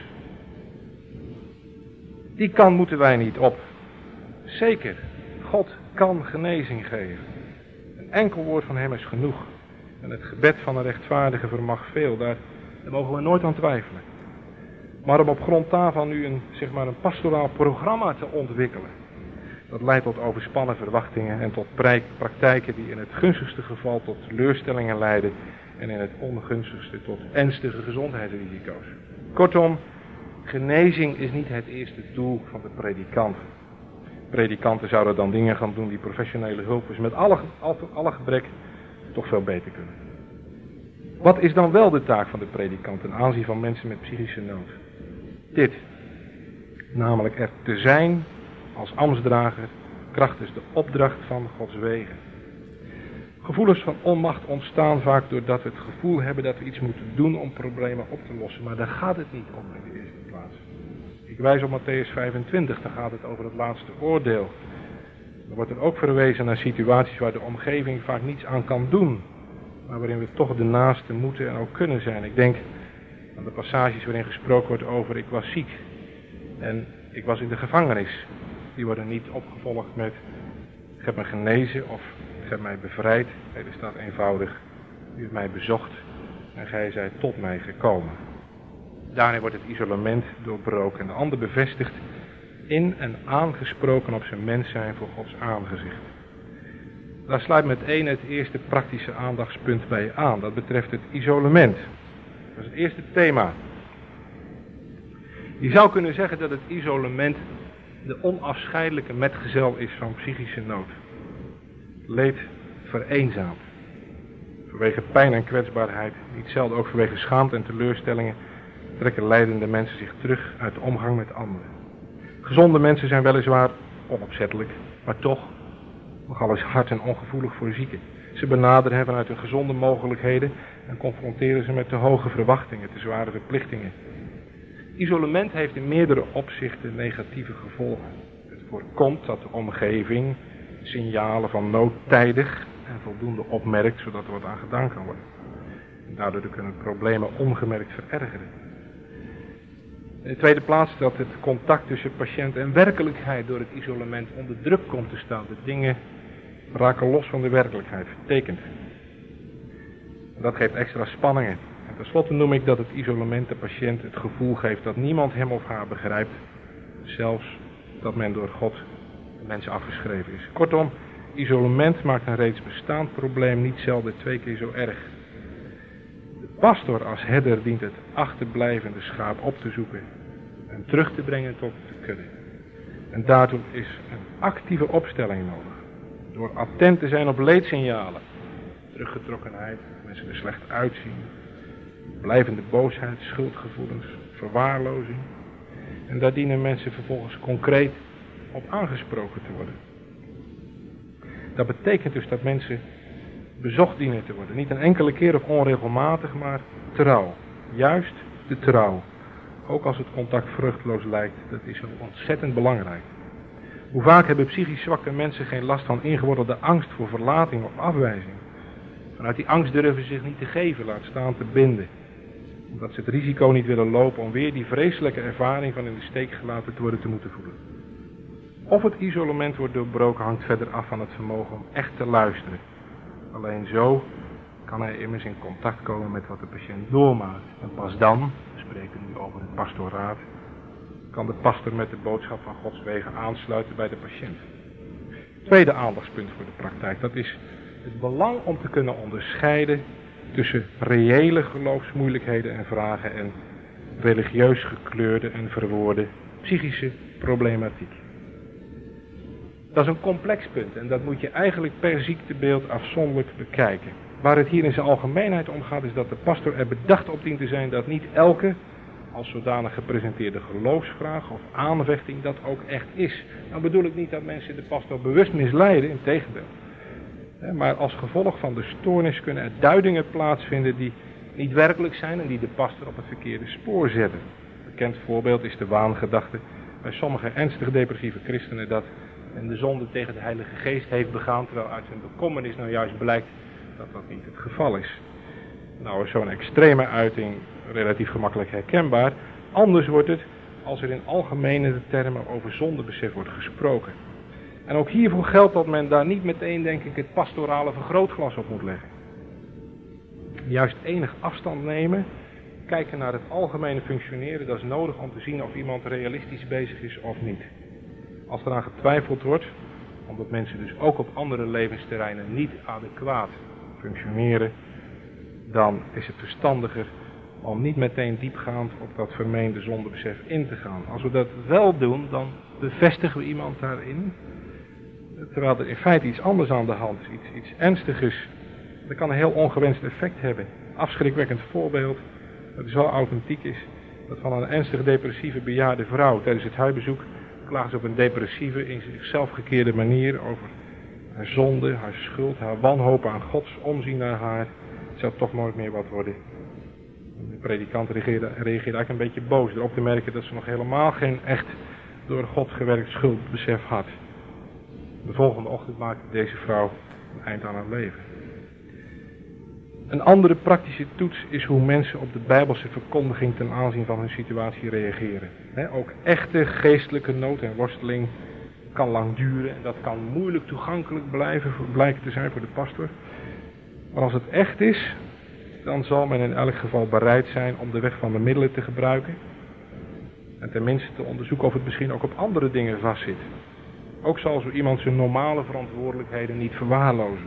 Speaker 2: Die kant moeten wij niet op. Zeker, God kan genezing geven. Een enkel woord van hem is genoeg. En het gebed van een rechtvaardige vermag veel. Daar, daar mogen we nooit aan twijfelen. Maar om op grond daarvan nu een, zeg maar een pastoraal programma te ontwikkelen. Dat leidt tot overspannen verwachtingen en tot praktijken die in het gunstigste geval tot teleurstellingen leiden. En in het ongunstigste tot ernstige gezondheidsrisico's. Kortom, genezing is niet het eerste doel van de predikant. Predikanten zouden dan dingen gaan doen die professionele hulpers met alle, alle gebrek toch veel beter kunnen. Wat is dan wel de taak van de predikant ten aanzien van mensen met psychische nood? Dit, namelijk er te zijn als ambtsdrager krachtens de opdracht van Gods wegen. Gevoelens van onmacht ontstaan vaak doordat we het gevoel hebben dat we iets moeten doen om problemen op te lossen. Maar daar gaat het niet om in de eerste plaats. Ik wijs op Matthäus vijfentwintig, daar gaat het over het laatste oordeel. Er wordt er ook verwezen naar situaties waar de omgeving vaak niets aan kan doen. Maar waarin we toch de naaste moeten en ook kunnen zijn. Ik denk aan de passages waarin gesproken wordt over ik was ziek en ik was in de gevangenis. Die worden niet opgevolgd met ik heb me genezen of ik heb mij bevrijd. Nee, er staat eenvoudig, u hebt mij bezocht en gij zijt tot mij gekomen. Daarin wordt het isolement doorbroken en de ander bevestigt in en aangesproken op zijn mens zijn voor Gods aangezicht. Daar sluit meteen het eerste praktische aandachtspunt bij aan. Dat betreft het isolement. Dat is het eerste thema. Je zou kunnen zeggen dat het isolement de onafscheidelijke metgezel is van psychische nood. Leed vereenzaamt. Vanwege pijn en kwetsbaarheid, niet zelden ook vanwege schaamte en teleurstellingen, trekken lijdende mensen zich terug uit de omgang met anderen. Gezonde mensen zijn weliswaar onopzettelijk, maar toch nogal eens hard en ongevoelig voor zieken. Ze benaderen hen vanuit hun gezonde mogelijkheden en confronteren ze met te hoge verwachtingen, te zware verplichtingen. Isolement heeft in meerdere opzichten negatieve gevolgen. Het voorkomt dat de omgeving signalen van nood tijdig en voldoende opmerkt, zodat er wat aan gedaan kan worden. En daardoor kunnen problemen ongemerkt verergeren. In de tweede plaats dat het contact tussen patiënt en werkelijkheid door het isolement onder druk komt te staan. De dingen raken los van de werkelijkheid, vertekend. En dat geeft extra spanningen. En tenslotte noem ik dat het isolement de patiënt het gevoel geeft dat niemand hem of haar begrijpt. Zelfs dat men door God de mensen afgeschreven is. Kortom, isolement maakt een reeds bestaand probleem niet zelden twee keer zo erg. De pastor als herder dient het achterblijvende schaap op te zoeken en terug te brengen tot de kudde. En daartoe is een actieve opstelling nodig. Door attent te zijn op leedsignalen, teruggetrokkenheid, mensen er slecht uitzien, blijvende boosheid, schuldgevoelens, verwaarlozing. En daar dienen mensen vervolgens concreet op aangesproken te worden. Dat betekent dus dat mensen bezocht dienen te worden. Niet een enkele keer of onregelmatig, maar trouw. Juist de trouw. Ook als het contact vruchteloos lijkt, dat is zo ontzettend belangrijk. Hoe vaak hebben psychisch zwakke mensen geen last van ingewordelde angst voor verlating of afwijzing. Vanuit die angst durven ze zich niet te geven, laat staan te binden. Omdat ze het risico niet willen lopen om weer die vreselijke ervaring van in de steek gelaten te worden te moeten voelen. Of het isolement wordt doorbroken hangt verder af van het vermogen om echt te luisteren. Alleen zo kan hij immers in contact komen met wat de patiënt doormaakt. En pas dan, we spreken nu over het pastoraat, kan de pastor met de boodschap van Gods wegen aansluiten bij de patiënt. Tweede aandachtspunt voor de praktijk, dat is het belang om te kunnen onderscheiden tussen reële geloofsmoeilijkheden en vragen en religieus gekleurde en verwoorde psychische problematiek. Dat is een complex punt en dat moet je eigenlijk per ziektebeeld afzonderlijk bekijken. Waar het hier in zijn algemeenheid om gaat is dat de pastor er bedacht op dient te zijn dat niet elke, als zodanig gepresenteerde geloofsvraag of aanvechting dat ook echt is. Nou bedoel ik niet dat mensen de pastor bewust misleiden, integendeel. Maar als gevolg van de stoornis kunnen er duidingen plaatsvinden die niet werkelijk zijn en die de pastor op het verkeerde spoor zetten. Een bekend voorbeeld is de waangedachte bij sommige ernstig depressieve christenen dat men de zonde tegen de Heilige Geest heeft begaan, terwijl uit zijn bekommernis nou juist blijkt dat dat niet het geval is. Nou is zo'n extreme uiting relatief gemakkelijk herkenbaar. Anders wordt het als er in algemene termen over zondebesef wordt gesproken. En ook hiervoor geldt dat men daar niet meteen, denk ik, het pastorale vergrootglas op moet leggen. Juist enig afstand nemen, kijken naar het algemene functioneren, dat is nodig om te zien of iemand realistisch bezig is of niet. Als eraan getwijfeld wordt, omdat mensen dus ook op andere levensterreinen niet adequaat functioneren, dan is het verstandiger om niet meteen diepgaand op dat vermeende zondebesef in te gaan. Als we dat wel doen, dan bevestigen we iemand daarin, terwijl er in feite iets anders aan de hand is, iets, iets ernstigers. Dat kan een heel ongewenst effect hebben. Afschrikwekkend voorbeeld, dat zo authentiek is, dat van een ernstig depressieve bejaarde vrouw tijdens het huisbezoek klaagt ze op een depressieve, in zichzelf gekeerde manier over haar zonde, haar schuld, haar wanhoop aan Gods omzien naar haar. Het zou toch nooit meer wat worden. De predikant reageerde, reageerde eigenlijk een beetje boos erop te merken dat ze nog helemaal geen echt door God gewerkt schuldbesef had. De volgende ochtend maakte deze vrouw een eind aan haar leven. Een andere praktische toets is hoe mensen op de Bijbelse verkondiging ten aanzien van hun situatie reageren. He, ook echte geestelijke nood en worsteling kan lang duren en dat kan moeilijk toegankelijk blijven, blijken te zijn voor de pastor. Maar als het echt is, dan zal men in elk geval bereid zijn om de weg van de middelen te gebruiken. En tenminste te onderzoeken of het misschien ook op andere dingen vastzit. Ook zal zo iemand zijn normale verantwoordelijkheden niet verwaarlozen.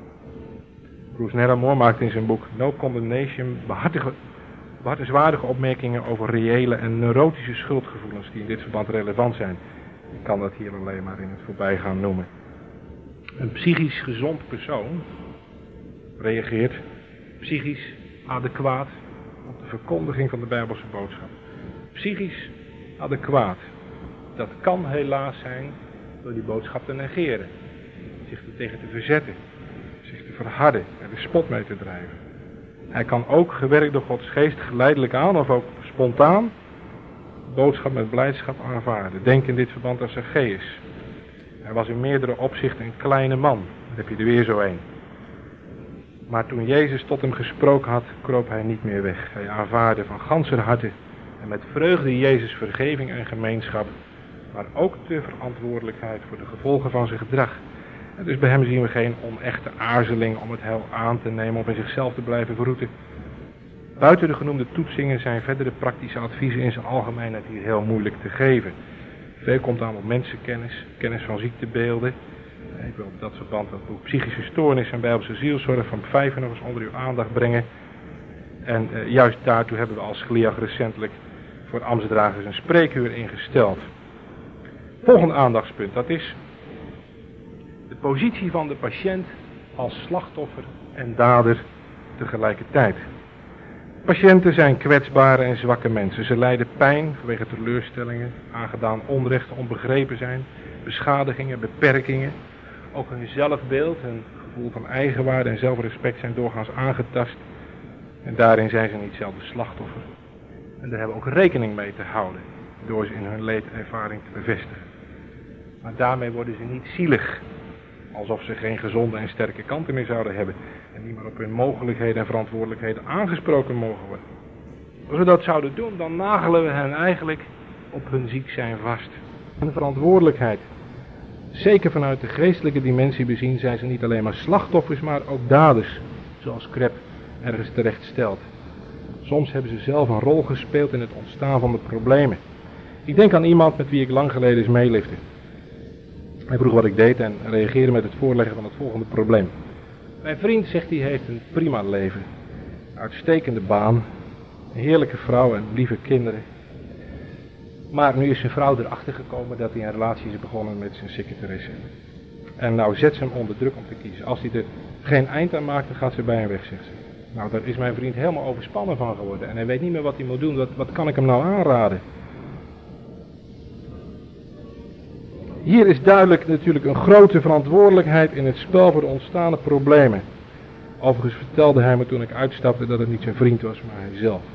Speaker 2: Bruce Narramore maakt in zijn boek No Condemnation behartenswaardige opmerkingen over reële en neurotische schuldgevoelens die in dit verband relevant zijn. Ik kan dat hier alleen maar in het voorbijgaan noemen. Een psychisch gezond persoon reageert psychisch adequaat op de verkondiging van de Bijbelse boodschap. Psychisch adequaat, dat kan helaas zijn door die boodschap te negeren, zich er tegen te verzetten, zich te verharden en de spot mee te drijven. Hij kan ook, gewerkt door Gods geest, geleidelijk aan of ook spontaan, boodschap met blijdschap aanvaarden. Denk in dit verband aan Zacchaeus. Hij was in meerdere opzichten een kleine man. Daar heb je er weer zo een. Maar toen Jezus tot hem gesproken had, kroop hij niet meer weg. Hij aanvaarde van ganser harte en met vreugde Jezus vergeving en gemeenschap, maar ook de verantwoordelijkheid voor de gevolgen van zijn gedrag. En dus bij hem zien we geen onechte aarzeling om het heil aan te nemen of in zichzelf te blijven verroeten. Buiten de genoemde toetsingen zijn verdere praktische adviezen in zijn algemeenheid hier heel moeilijk te geven. Veel komt aan op mensenkennis, kennis van ziektebeelden. Ik wil op dat verband dat boek Psychische Stoornis en Bijbelse Zielzorg van Pfeiffer nog eens onder uw aandacht brengen. En uh, juist daartoe hebben we als G L I A G recentelijk voor ambtsdragers een spreekuur ingesteld. Volgende aandachtspunt, dat is de positie van de patiënt als slachtoffer en dader tegelijkertijd. Patiënten zijn kwetsbare en zwakke mensen. Ze lijden pijn vanwege teleurstellingen, aangedaan onrecht, onbegrepen zijn, beschadigingen, beperkingen. Ook hun zelfbeeld, hun gevoel van eigenwaarde en zelfrespect zijn doorgaans aangetast. En daarin zijn ze niet zelf de slachtoffer. En daar hebben we ook rekening mee te houden, door ze in hun leedervaring te bevestigen. Maar daarmee worden ze niet zielig, alsof ze geen gezonde en sterke kanten meer zouden hebben en niet meer op hun mogelijkheden en verantwoordelijkheden aangesproken mogen worden. Als we dat zouden doen, dan nagelen we hen eigenlijk op hun ziek zijn vast. En verantwoordelijkheid. Zeker vanuit de geestelijke dimensie bezien zijn ze niet alleen maar slachtoffers, maar ook daders, zoals Krep ergens terecht stelt. Soms hebben ze zelf een rol gespeeld in het ontstaan van de problemen. Ik denk aan iemand met wie ik lang geleden eens meelifte. Hij vroeg wat ik deed en reageerde met het voorleggen van het volgende probleem. Mijn vriend, zegt hij, heeft een prima leven. Een uitstekende baan, een heerlijke vrouw en lieve kinderen. Maar nu is zijn vrouw erachter gekomen dat hij een relatie is begonnen met zijn secretaresse. En nou zet ze hem onder druk om te kiezen. Als hij er geen eind aan maakt, dan gaat ze bij hem weg, zegt ze. Nou, daar is mijn vriend helemaal overspannen van geworden en hij weet niet meer wat hij moet doen. Wat, wat kan ik hem nou aanraden? Hier is duidelijk natuurlijk een grote verantwoordelijkheid in het spel voor de ontstaande problemen. Overigens vertelde hij me toen ik uitstapte dat het niet zijn vriend was, maar hij zelf.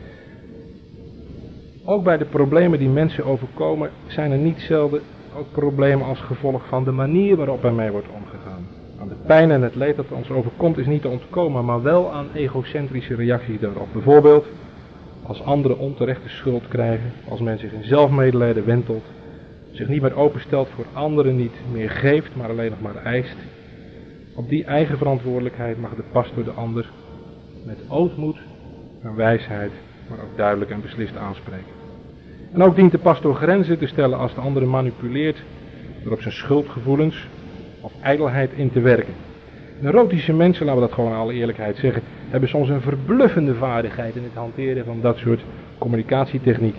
Speaker 2: Ook bij de problemen die mensen overkomen zijn er niet zelden ook problemen als gevolg van de manier waarop ermee wordt omgegaan. Aan de pijn en het leed dat ons overkomt is niet te ontkomen, maar wel aan egocentrische reacties daarop. Bijvoorbeeld als anderen onterechte schuld krijgen, als men zich in zelfmedelijden wentelt, zich niet meer openstelt voor anderen, niet meer geeft, maar alleen nog maar eist. Op die eigen verantwoordelijkheid mag de pastoor de ander met ootmoed en wijsheid, maar ook duidelijk en beslist aanspreken. En ook dient de pastoor grenzen te stellen als de andere manipuleert door op zijn schuldgevoelens of ijdelheid in te werken. Neurotische mensen, laten we dat gewoon in alle eerlijkheid zeggen, hebben soms een verbluffende vaardigheid in het hanteren van dat soort communicatietechnieken.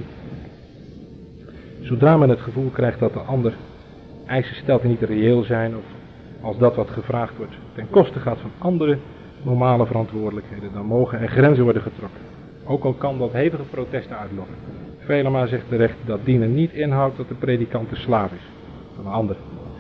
Speaker 2: Zodra men het gevoel krijgt dat de ander eisen stelt die niet reëel zijn, of als dat wat gevraagd wordt ten koste gaat van andere normale verantwoordelijkheden, dan mogen er grenzen worden getrokken. Ook al kan dat hevige protesten uitlokken. Velema zegt terecht dat dienen niet inhoudt dat de predikant de slaaf is van een ander.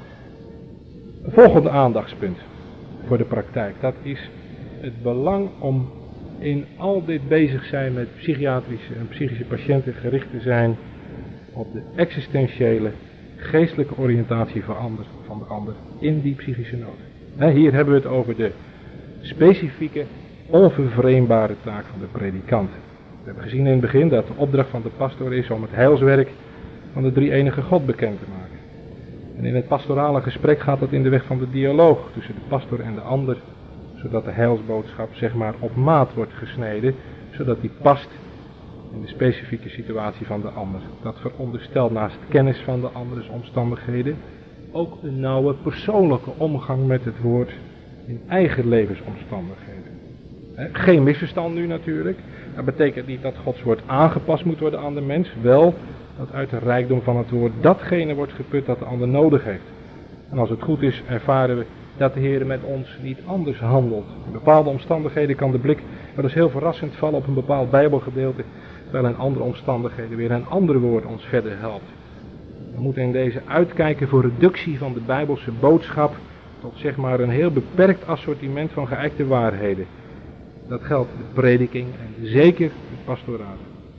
Speaker 2: Een volgende aandachtspunt voor de praktijk, dat is het belang om in al dit bezig zijn met psychiatrische en psychische patiënten gericht te zijn op de existentiële, geestelijke oriëntatie van, ander, van de ander in die psychische nood. Hier hebben we het over de specifieke, onvervreembare taak van de predikant. We hebben gezien in het begin dat de opdracht van de pastoor is om het heilswerk van de drie-enige God bekend te maken. En in het pastorale gesprek gaat dat in de weg van de dialoog tussen de pastoor en de ander, zodat de heilsboodschap zeg maar op maat wordt gesneden, zodat die past in de specifieke situatie van de ander. Dat veronderstelt naast kennis van de anderes omstandigheden ook een nauwe persoonlijke omgang met het woord in eigen levensomstandigheden. Geen misverstand nu natuurlijk. Dat betekent niet dat Gods woord aangepast moet worden aan de mens. Wel dat uit de rijkdom van het woord datgene wordt geput dat de ander nodig heeft. En als het goed is ervaren we dat de Heer met ons niet anders handelt. In bepaalde omstandigheden kan de blik wel eens heel verrassend vallen op een bepaald Bijbelgedeelte, terwijl in andere omstandigheden weer een ander woord ons verder helpt. We moeten in deze uitkijken voor reductie van de Bijbelse boodschap tot zeg maar een heel beperkt assortiment van geëikte waarheden. Dat geldt de prediking en zeker het pastoraat.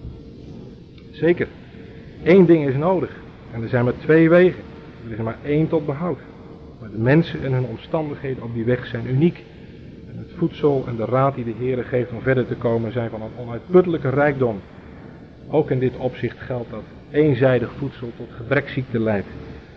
Speaker 2: Zeker, één ding is nodig en er zijn maar twee wegen. Er is maar één tot behoud. Maar de mensen en hun omstandigheden op die weg zijn uniek. En het voedsel en de raad die de Heer geeft om verder te komen zijn van een onuitputtelijke rijkdom. Ook in dit opzicht geldt dat eenzijdig voedsel tot gebrekziekte leidt.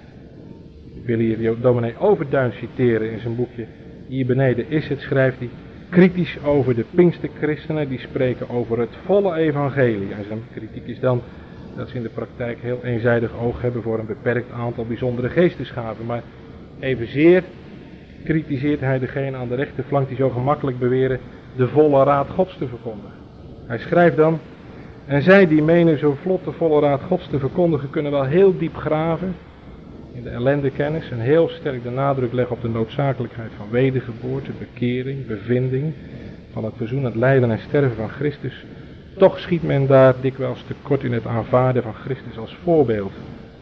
Speaker 2: Ik wil hier dominee Overduin citeren in zijn boekje. Hier beneden is het, schrijft hij, kritisch over de Pinksterchristenen die spreken over het volle evangelie. En zijn kritiek is dan dat ze in de praktijk heel eenzijdig oog hebben voor een beperkt aantal bijzondere geestesgaven. Maar evenzeer kritiseert hij degene aan de rechterflank die zo gemakkelijk beweren de volle raad Gods te verkondigen. Hij schrijft dan: en zij die menen zo vlot de volle raad Gods te verkondigen kunnen wel heel diep graven in de ellendekennis en heel sterk de nadruk leggen op de noodzakelijkheid van wedergeboorte, bekering, bevinding, van het verzoenend lijden en sterven van Christus. Toch schiet men daar dikwijls tekort in het aanvaarden van Christus als voorbeeld.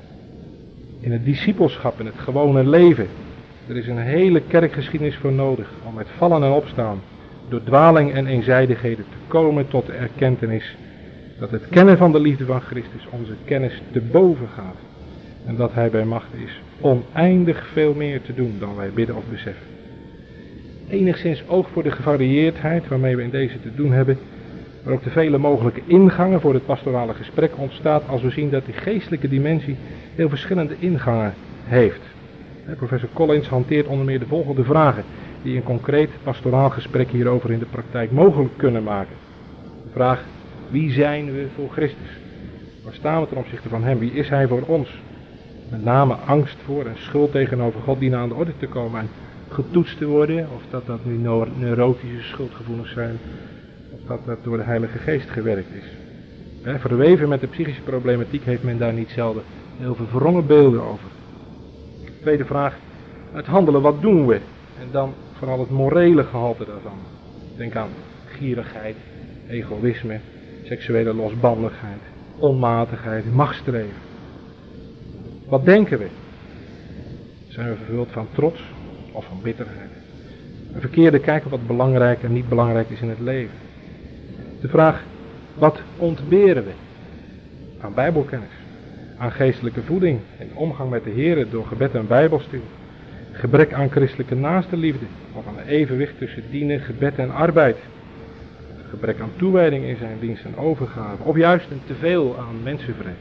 Speaker 2: In het discipelschap, in het gewone leven. Er is een hele kerkgeschiedenis voor nodig om met vallen en opstaan, door dwaling en eenzijdigheden te komen tot de erkentenis dat het kennen van de liefde van Christus onze kennis te boven gaat. En dat hij bij macht is oneindig veel meer te doen dan wij bidden of beseffen. Enigszins oog voor de gevarieerdheid waarmee we in deze te doen hebben, maar ook de vele mogelijke ingangen voor het pastorale gesprek ontstaat als we zien dat die geestelijke dimensie heel verschillende ingangen heeft. Professor Collins hanteert onder meer de volgende vragen die een concreet pastoraal gesprek hierover in de praktijk mogelijk kunnen maken. De vraag: wie zijn we voor Christus? Waar staan we ten opzichte van hem? Wie is hij voor ons? Met name angst voor en schuld tegenover God dienen aan de orde te komen en getoetst te worden, of dat dat nu neurotische schuldgevoelens zijn, of dat dat door de Heilige Geest gewerkt is. He, verweven met de psychische problematiek heeft men daar niet zelden heel veel verwrongen beelden over. Tweede vraag: het handelen, wat doen we? En dan vooral het morele gehalte daarvan. Denk aan gierigheid, egoïsme, seksuele losbandigheid, onmatigheid, machtsstreven. Wat denken we? Zijn we vervuld van trots of van bitterheid? Een verkeerde kijk op wat belangrijk en niet belangrijk is in het leven. De vraag, wat ontberen we? Aan bijbelkennis, aan geestelijke voeding en omgang met de Heer door gebed en bijbelstudie. Gebrek aan christelijke naastenliefde of aan een evenwicht tussen dienen, gebed en arbeid. Gebrek aan toewijding in zijn dienst en overgave of juist een teveel aan mensenvrees.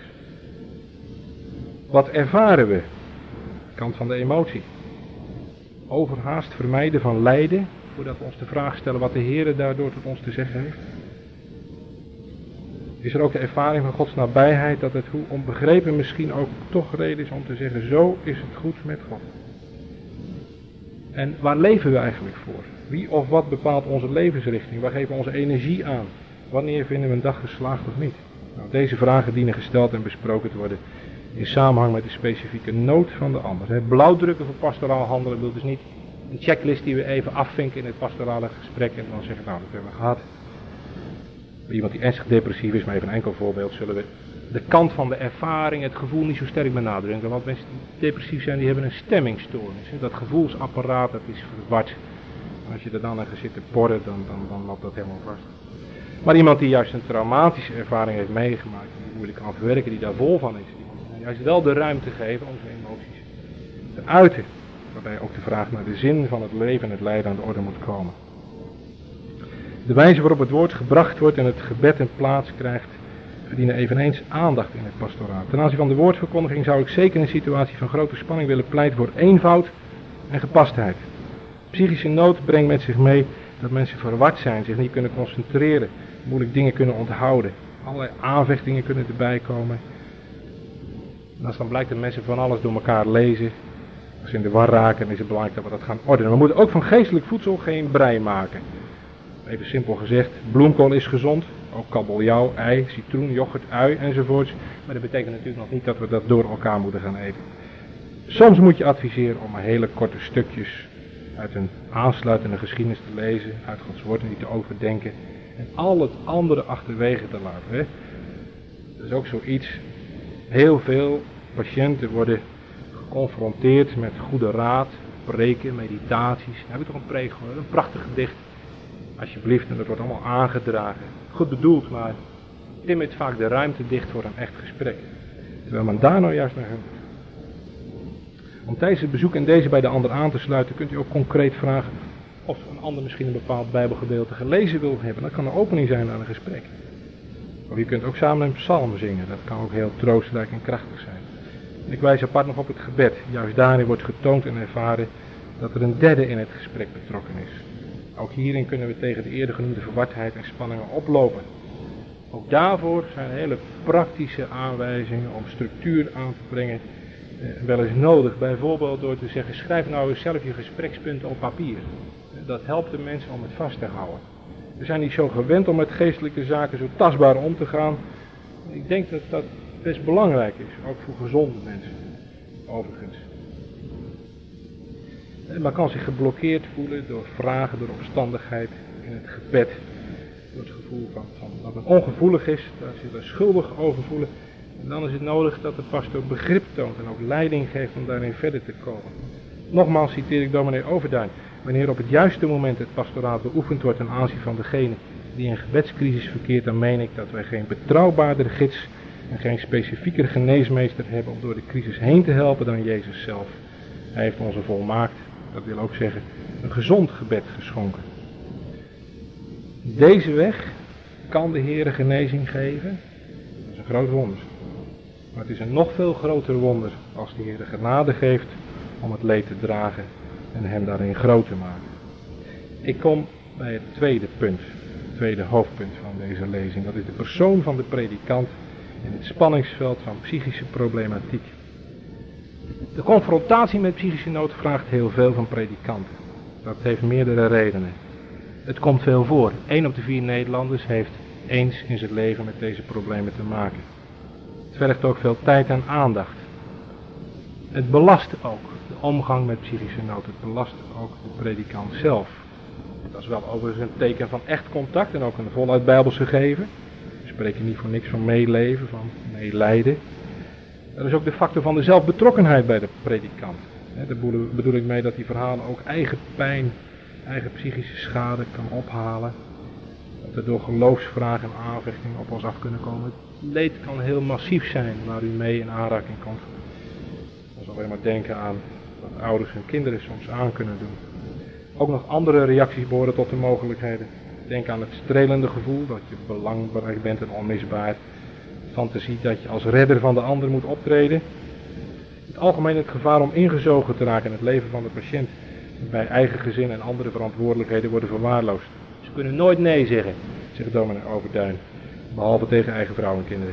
Speaker 2: Wat ervaren we? Kant van de emotie. Overhaast vermijden van lijden, voordat we ons de vraag stellen wat de Heer daardoor tot ons te zeggen heeft. Is er ook de ervaring van Gods nabijheid, dat het hoe onbegrepen misschien ook toch reden is om te zeggen, zo is het goed met God. En waar leven we eigenlijk voor? Wie of wat bepaalt onze levensrichting? Waar geven we onze energie aan? Wanneer vinden we een dag geslaagd of niet? Nou, deze vragen dienen gesteld en besproken te worden in samenhang met de specifieke nood van de ander. Het blauwdrukken voor pastoraal handelen wil dus niet een checklist die we even afvinken in het pastorale gesprek en dan zeggen, nou dat hebben we gehad. Bij iemand die ernstig depressief is, maar even een enkel voorbeeld, zullen we de kant van de ervaring, het gevoel niet zo sterk benadrukken. Want mensen die depressief zijn, die hebben een stemmingstoornis. Dat gevoelsapparaat, dat is verward. En als je er dan aan gaat zitten porren, dan, dan, dan loopt dat helemaal vast. Maar iemand die juist een traumatische ervaring heeft meegemaakt, die moeilijk kan verwerken, die daar vol van is, die moet juist wel de ruimte geven om zijn emoties te uiten. Waarbij ook de vraag naar de zin van het leven en het lijden aan de orde moet komen. De wijze waarop het woord gebracht wordt en het gebed een plaats krijgt, verdienen eveneens aandacht in het pastoraat. Ten aanzien van de woordverkondiging zou ik zeker in een situatie van grote spanning willen pleiten voor eenvoud en gepastheid. Psychische nood brengt met zich mee dat mensen verward zijn, zich niet kunnen concentreren, moeilijk dingen kunnen onthouden. Allerlei aanvechtingen kunnen erbij komen. En als dan blijkt dat mensen van alles door elkaar lezen, als ze in de war raken, is het belangrijk dat we dat gaan ordenen. We moeten ook van geestelijk voedsel geen brei maken. Even simpel gezegd, bloemkool is gezond, ook kabeljauw, ei, citroen, yoghurt, ui enzovoorts. Maar dat betekent natuurlijk nog niet dat we dat door elkaar moeten gaan eten. Soms moet je adviseren om maar hele korte stukjes uit een aansluitende geschiedenis te lezen, uit Gods woord en die te overdenken. En al het andere achterwege te laten. Hè. Dat is ook zoiets. Heel veel patiënten worden geconfronteerd met goede raad, preken, meditaties. Dan heb ik toch een preek gehoord, een prachtig gedicht. Alsjeblieft, en dat wordt allemaal aangedragen. Goed bedoeld, maar timmert vaak de ruimte dicht voor een echt gesprek. Terwijl men daar nou juist naar gaat. Om tijdens het bezoek en deze bij de ander aan te sluiten, kunt u ook concreet vragen of een ander misschien een bepaald bijbelgedeelte gelezen wil hebben. Dat kan een opening zijn aan een gesprek. Of je kunt ook samen een psalm zingen. Dat kan ook heel troostrijk en krachtig zijn. En ik wijs apart nog op het gebed. Juist daarin wordt getoond en ervaren dat er een derde in het gesprek betrokken is. Ook hierin kunnen we tegen de eerder genoemde verwardheid en spanningen oplopen. Ook daarvoor zijn hele praktische aanwijzingen om structuur aan te brengen eh, wel eens nodig. Bijvoorbeeld door te zeggen, schrijf nou eens zelf je gesprekspunten op papier. Dat helpt de mensen om het vast te houden. We zijn niet zo gewend om met geestelijke zaken zo tastbaar om te gaan. Ik denk dat dat best belangrijk is, ook voor gezonde mensen, overigens. Men kan zich geblokkeerd voelen door vragen, door omstandigheid in het gebed. Door het gevoel van, van dat men ongevoelig is, dat ze er schuldig over voelen. En dan is het nodig dat de pastor begrip toont en ook leiding geeft om daarin verder te komen. Nogmaals citeer ik dominee Overduin. Wanneer op het juiste moment het pastoraat beoefend wordt ten aanzien van degene die in gebedscrisis verkeert, dan meen ik dat wij geen betrouwbaardere gids en geen specifieker geneesmeester hebben om door de crisis heen te helpen dan Jezus zelf. Hij heeft onze volmaakt, dat wil ook zeggen, een gezond gebed geschonken. Deze weg kan de Heere genezing geven. Dat is een groot wonder. Maar het is een nog veel groter wonder als de Heere genade geeft om het leed te dragen en hem daarin groot te maken. Ik kom bij het tweede punt, het tweede hoofdpunt van deze lezing. Dat is de persoon van de predikant in het spanningsveld van psychische problematiek. De confrontatie met psychische nood vraagt heel veel van predikanten. Dat heeft meerdere redenen. Het komt veel voor. Eén op de vier Nederlanders heeft eens in zijn leven met deze problemen te maken. Het vergt ook veel tijd en aandacht. Het belast ook de omgang met psychische nood. Het belast ook de predikant zelf. Dat is wel overigens een teken van echt contact en ook een voluit Bijbels gegeven. We spreken niet voor niks van meeleven, van meelijden. Er is ook de factor van de zelfbetrokkenheid bij de predikant. Daar bedoel ik mee dat die verhalen ook eigen pijn, eigen psychische schade kan ophalen. Dat er door geloofsvragen en aanvechtingen op ons af kunnen komen. Het leed kan heel massief zijn waar u mee in aanraking komt. Dan zal alleen maar denken aan wat ouders hun kinderen soms aan kunnen doen. Ook nog andere reacties behoren tot de mogelijkheden. Denk aan het strelende gevoel dat je belangrijk bent en onmisbaar. Fantasie dat je als redder van de ander moet optreden. In het algemeen het gevaar om ingezogen te raken in het leven van de patiënt. Bij eigen gezin en andere verantwoordelijkheden worden verwaarloosd. Ze kunnen nooit nee zeggen, zegt dominee Overduin. Behalve tegen eigen vrouw en kinderen.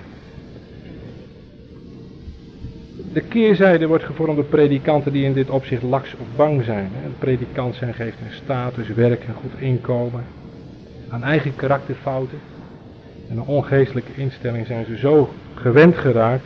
Speaker 2: De keerzijde wordt gevormd door predikanten die in dit opzicht laks of bang zijn. Een predikant zijn geeft een status, werk en goed inkomen. Aan eigen karakterfouten en een ongeestelijke instelling zijn ze zo gewend geraakt,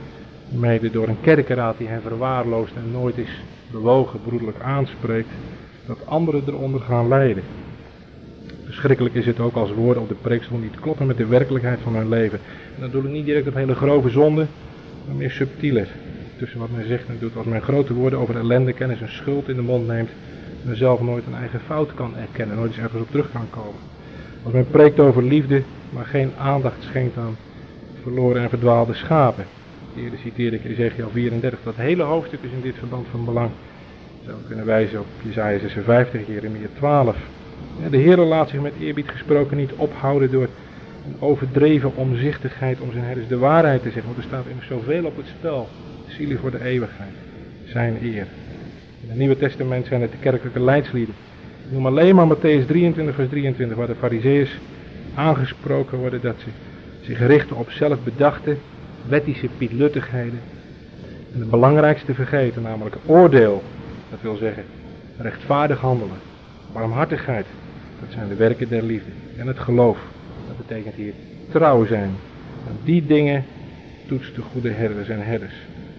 Speaker 2: mede door een kerkenraad die hen verwaarloost en nooit eens bewogen broederlijk aanspreekt, dat anderen eronder gaan lijden. Verschrikkelijk is het ook als woorden op de preekstoel niet kloppen met de werkelijkheid van hun leven. En dat doe ik niet direct op hele grove zonden, maar meer subtieler. Tussen wat men zegt en doet, als men grote woorden over ellende, kennis en schuld in de mond neemt, men zelf nooit een eigen fout kan erkennen, nooit eens ergens op terug kan komen. Als men preekt over liefde, maar geen aandacht schenkt aan verloren en verdwaalde schapen. Eerder citeerde ik Ezekiel vierendertig, dat hele hoofdstuk is in dit verband van belang. Zo kunnen wijzen op Jesaja zesenvijftig, Jeremia twaalf. De Heer laat zich met eerbied gesproken niet ophouden door een overdreven omzichtigheid om zijn herders de waarheid te zeggen. Want er staat immers zoveel op het spel. Zielen voor de eeuwigheid. Zijn eer. In het Nieuwe Testament zijn het de kerkelijke leidslieden. Ik noem alleen maar Matthäus drieëntwintig vers drieëntwintig, waar de farizeeërs aangesproken worden dat ze zich richten op zelfbedachte, wettische pietluttigheden. En het belangrijkste vergeten, namelijk oordeel. Dat wil zeggen, rechtvaardig handelen. Barmhartigheid, dat zijn de werken der liefde. En het geloof, dat betekent hier trouw zijn. En die dingen toetst de goede herders en herders.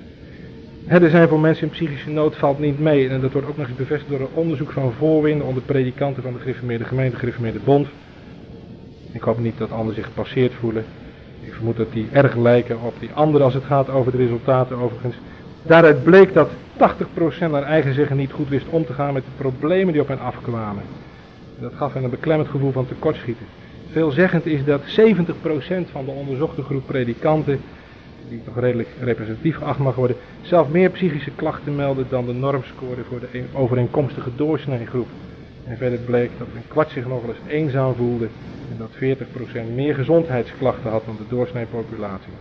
Speaker 2: Herder zijn voor mensen in psychische nood valt niet mee. En dat wordt ook nog eens bevestigd door een onderzoek van voorwinden onder predikanten van de gereformeerde gemeente, gereformeerde bond. Ik hoop niet dat anderen zich gepasseerd voelen. Ik vermoed dat die erg lijken op die anderen als het gaat over de resultaten overigens. Daaruit bleek dat tachtig procent naar eigen zeggen niet goed wist om te gaan met de problemen die op hen afkwamen. Dat gaf hen een beklemmend gevoel van tekortschieten. Veelzeggend is dat zeventig procent van de onderzochte groep predikanten, die toch redelijk representatief geacht mag worden, zelf meer psychische klachten melden dan de normscore voor de overeenkomstige doorsneegroep. En verder bleek dat een kwart zich nog wel eens eenzaam voelde en dat veertig procent meer gezondheidsklachten had dan de doorsneepopulatie.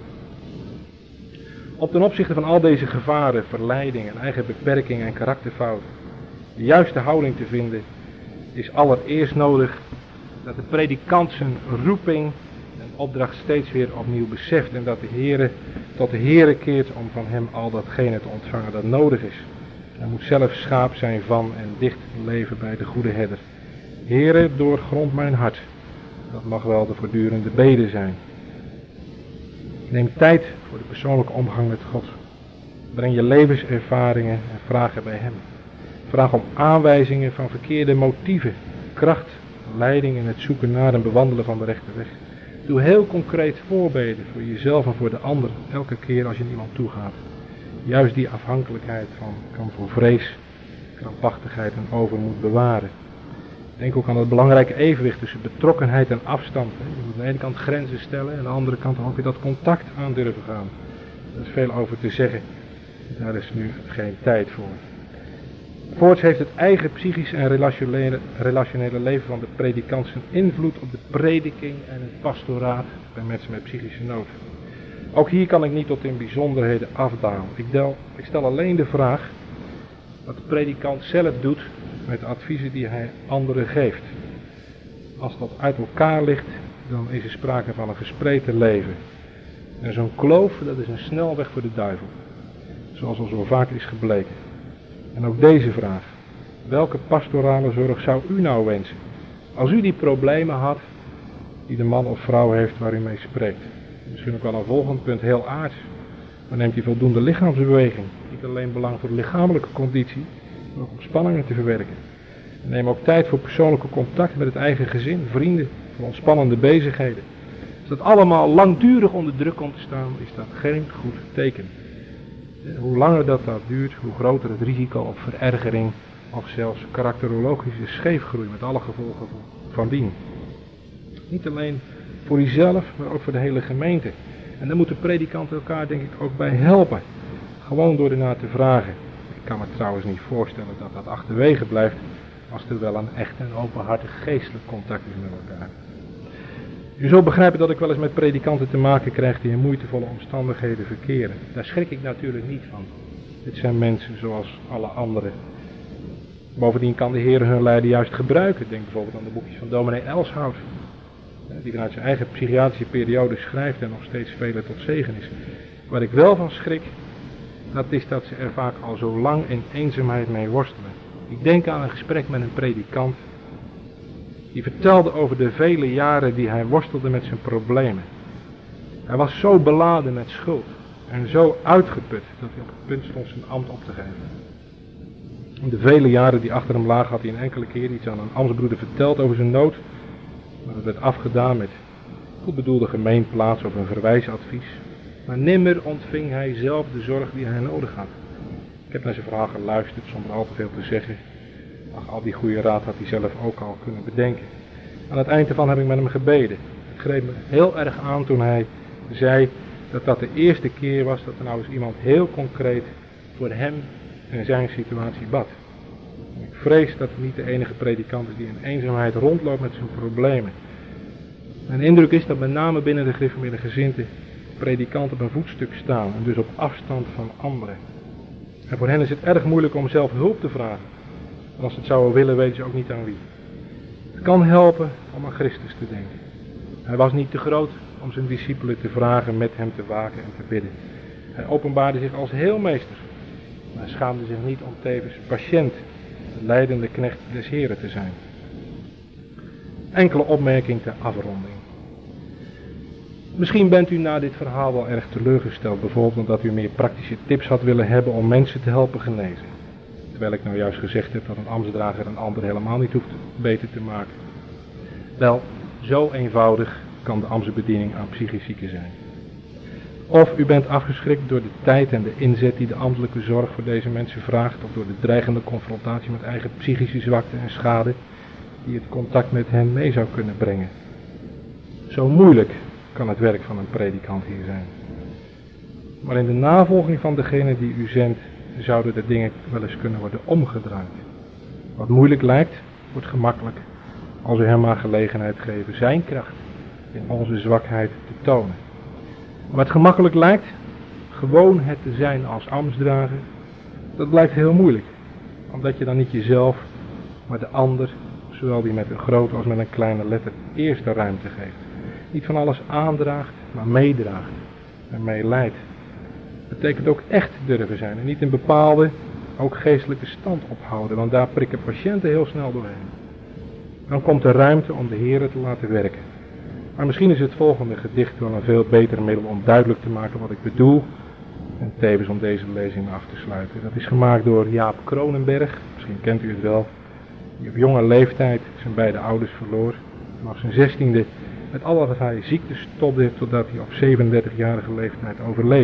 Speaker 2: Op ten opzichte van al deze gevaren, verleidingen, eigen beperkingen en karakterfouten, de juiste houding te vinden, is allereerst nodig dat de predikant zijn roeping en opdracht steeds weer opnieuw beseft en dat de Heere tot de Heere keert om van hem al datgene te ontvangen dat nodig is. Hij moet zelf schaap zijn van en dicht leven bij de goede herder. Heere, doorgrond mijn hart. Dat mag wel de voortdurende bede zijn. Neem tijd voor de persoonlijke omgang met God. Breng je levenservaringen en vragen bij hem. Vraag om aanwijzingen van verkeerde motieven, kracht, leiding in het zoeken naar en bewandelen van de rechte weg. Doe heel concreet voorbeden voor jezelf en voor de ander, elke keer als je naar iemand toe gaat. Juist die afhankelijkheid van, kan voor vrees, krampachtigheid en overmoed bewaren. Denk ook aan het belangrijke evenwicht tussen betrokkenheid en afstand. Je moet aan de ene kant grenzen stellen en aan de andere kant ook weer dat contact aan durven gaan. Er is veel over te zeggen, daar is nu geen tijd voor. Voorts heeft het eigen psychische en relationele, relationele leven van de predikant zijn invloed op de prediking en het pastoraat bij mensen met psychische nood. Ook hier kan ik niet tot in bijzonderheden afdalen. Ik, del, ik stel alleen de vraag wat de predikant zelf doet met de adviezen die hij anderen geeft. Als dat uit elkaar ligt, dan is er sprake van een gespleten leven. En zo'n kloof, dat is een snelweg voor de duivel. Zoals al zo vaak is gebleken. En ook deze vraag. Welke pastorale zorg zou u nou wensen? Als u die problemen had, die de man of vrouw heeft waar u mee spreekt. Misschien ook wel een volgend punt, heel aards. Maar neemt u voldoende lichaamsbeweging? Niet alleen belang voor de lichamelijke conditie, maar ook om spanningen te verwerken. Neem ook tijd voor persoonlijke contact met het eigen gezin, vrienden, voor ontspannende bezigheden. Als dat allemaal langdurig onder druk komt te staan, is dat geen goed teken. Hoe langer dat, dat duurt, hoe groter het risico op verergering of zelfs karakterologische scheefgroei met alle gevolgen van dien. Niet alleen voor jezelf, maar ook voor de hele gemeente. En daar moeten predikanten elkaar denk ik ook bij helpen. Gewoon door ernaar te vragen. Ik kan me trouwens niet voorstellen dat dat achterwege blijft als er wel een echt en openhartig geestelijk contact is met elkaar. U zult begrijpen dat ik wel eens met predikanten te maken krijg die in moeitevolle omstandigheden verkeren. Daar schrik ik natuurlijk niet van. Dit zijn mensen zoals alle anderen. Bovendien kan de Heer hun lijden juist gebruiken. Denk bijvoorbeeld aan de boekjes van dominee Elshout, die vanuit zijn eigen psychiatrische periode schrijft en nog steeds velen tot zegen is. Waar ik wel van schrik, dat is dat ze er vaak al zo lang in eenzaamheid mee worstelen. Ik denk aan een gesprek met een predikant, die vertelde over de vele jaren die hij worstelde met zijn problemen. Hij was zo beladen met schuld en zo uitgeput dat hij op het punt stond zijn ambt op te geven. In de vele jaren die achter hem lagen had hij een enkele keer iets aan een ambtsbroeder verteld over zijn nood, maar dat werd afgedaan met goed bedoelde gemeenplaats of een verwijsadvies. Maar nimmer ontving hij zelf de zorg die hij nodig had. Ik heb naar zijn verhaal geluisterd zonder al te veel te zeggen. Ach, al die goede raad had hij zelf ook al kunnen bedenken. Aan het eind ervan heb ik met hem gebeden. Het greep me heel erg aan toen hij zei dat dat de eerste keer was dat er nou eens iemand heel concreet voor hem en zijn situatie bad. En ik vrees dat hij niet de enige predikant is die in eenzaamheid rondloopt met zijn problemen. Mijn indruk is dat met name binnen de gereformeerde gezindte predikanten op een voetstuk staan en dus op afstand van anderen. En voor hen is het erg moeilijk om zelf hulp te vragen. En als ze het zouden willen, weten ze ook niet aan wie. Het kan helpen om aan Christus te denken. Hij was niet te groot om zijn discipelen te vragen met hem te waken en te bidden. Hij openbaarde zich als heelmeester. Maar hij schaamde zich niet om tevens patiënt, de leidende knecht des Heren te zijn. Enkele opmerking ter afronding. Misschien bent u na dit verhaal wel erg teleurgesteld, bijvoorbeeld omdat u meer praktische tips had willen hebben om mensen te helpen genezen. Terwijl ik nou juist gezegd heb dat een ambtsdrager een ander helemaal niet hoeft beter te maken. Wel, zo eenvoudig kan de ambtsbediening aan psychisch zieken zijn. Of u bent afgeschrikt door de tijd en de inzet die de ambtelijke zorg voor deze mensen vraagt, of door de dreigende confrontatie met eigen psychische zwakte en schade die het contact met hen mee zou kunnen brengen. Zo moeilijk kan het werk van een predikant hier zijn. Maar in de navolging van degene die u zendt, zouden de dingen wel eens kunnen worden omgedraaid. Wat moeilijk lijkt, wordt gemakkelijk als we hem maar gelegenheid geven zijn kracht in onze zwakheid te tonen. Wat gemakkelijk lijkt, gewoon het te zijn als ambtsdrager, dat blijkt heel moeilijk. Omdat je dan niet jezelf, maar de ander, zowel die met een grote als met een kleine letter, eerst de ruimte geeft. Niet van alles aandraagt, maar meedraagt en meeleidt. Dat betekent ook echt durven zijn en niet een bepaalde, ook geestelijke stand ophouden, want daar prikken patiënten heel snel doorheen. Dan komt er ruimte om de Heer te laten werken. Maar misschien is het volgende gedicht wel een veel beter middel om duidelijk te maken wat ik bedoel en tevens om deze lezing af te sluiten. Dat is gemaakt door Jaap Kronenberg, misschien kent u het wel, die op jonge leeftijd zijn beide ouders verloor en op zijn zestiende met allerlei ziektes stopte totdat hij op zevenendertigjarige leeftijd overleed.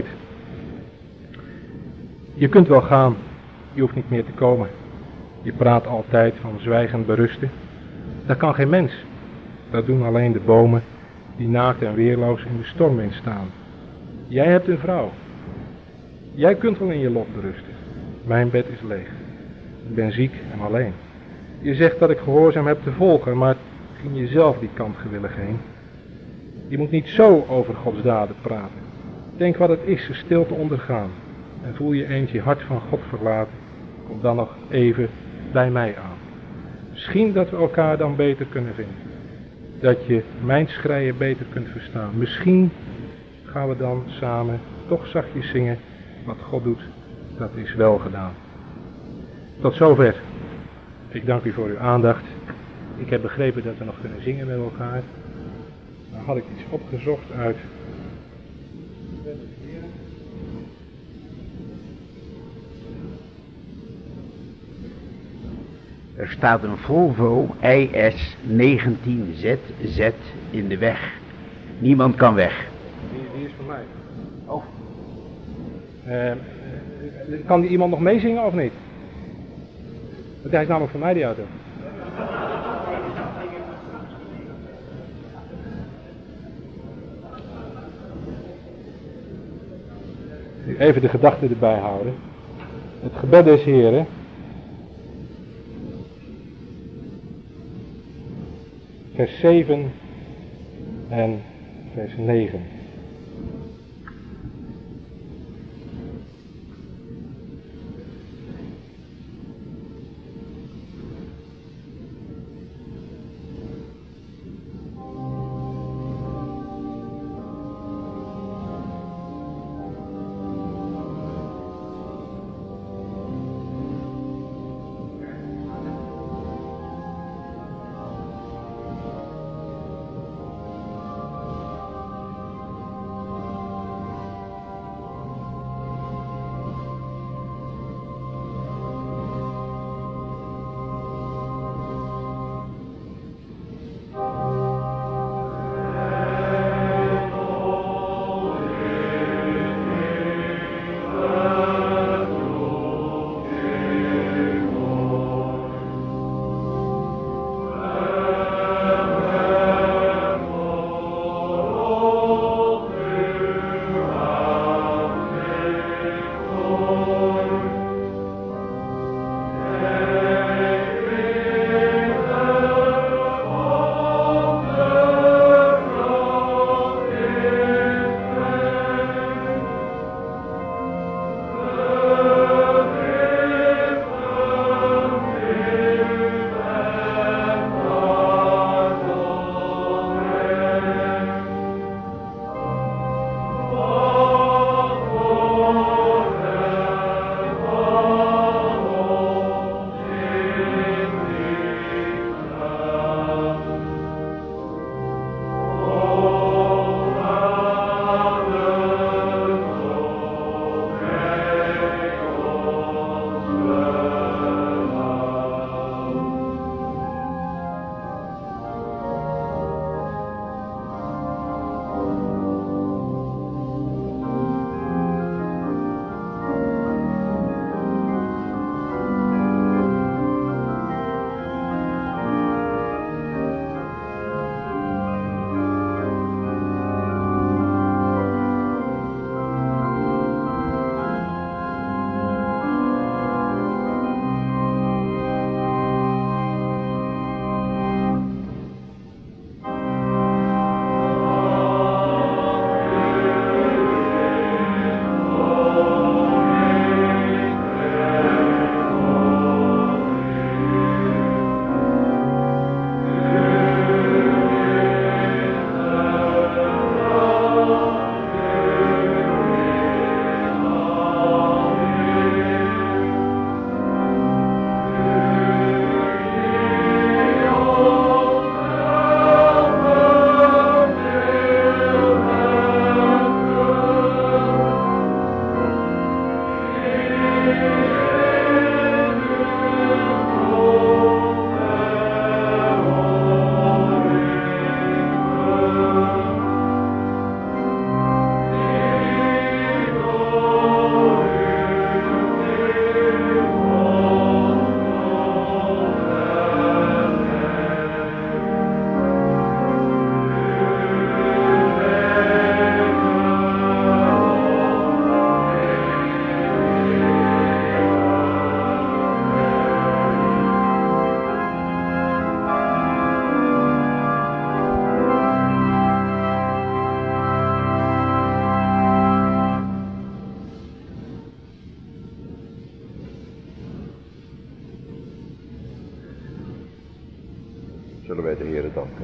Speaker 2: Je kunt wel gaan, je hoeft niet meer te komen. Je praat altijd van zwijgend berusten. Dat kan geen mens. Dat doen alleen de bomen die naakt en weerloos in de stormwind staan. Jij hebt een vrouw. Jij kunt wel in je lot berusten. Mijn bed is leeg. Ik ben ziek en alleen. Je zegt dat ik gehoorzaam heb te volgen, maar ging je zelf die kant gewillig heen? Je moet niet zo over Gods daden praten. Denk wat het is stil te ondergaan. En voel je eens je hart van God verlaten. Kom dan nog even bij mij aan. Misschien dat we elkaar dan beter kunnen vinden. Dat je mijn schreien beter kunt verstaan. Misschien gaan we dan samen toch zachtjes zingen. Wat God doet, dat is wel gedaan. Tot zover. Ik dank u voor uw aandacht. Ik heb begrepen dat we nog kunnen zingen met elkaar. Dan had ik iets opgezocht uit...
Speaker 3: Er staat een Volvo I S negentien Z Z in de weg. Niemand kan weg.
Speaker 2: Die, die is van mij.
Speaker 3: Oh.
Speaker 2: Uh, kan die iemand nog meezingen of niet? Want hij is namelijk van mij, die auto. Even de gedachten erbij houden. Het gebed des Heren. Vers zeven en vers negen.
Speaker 1: zullen wij de Heere danken.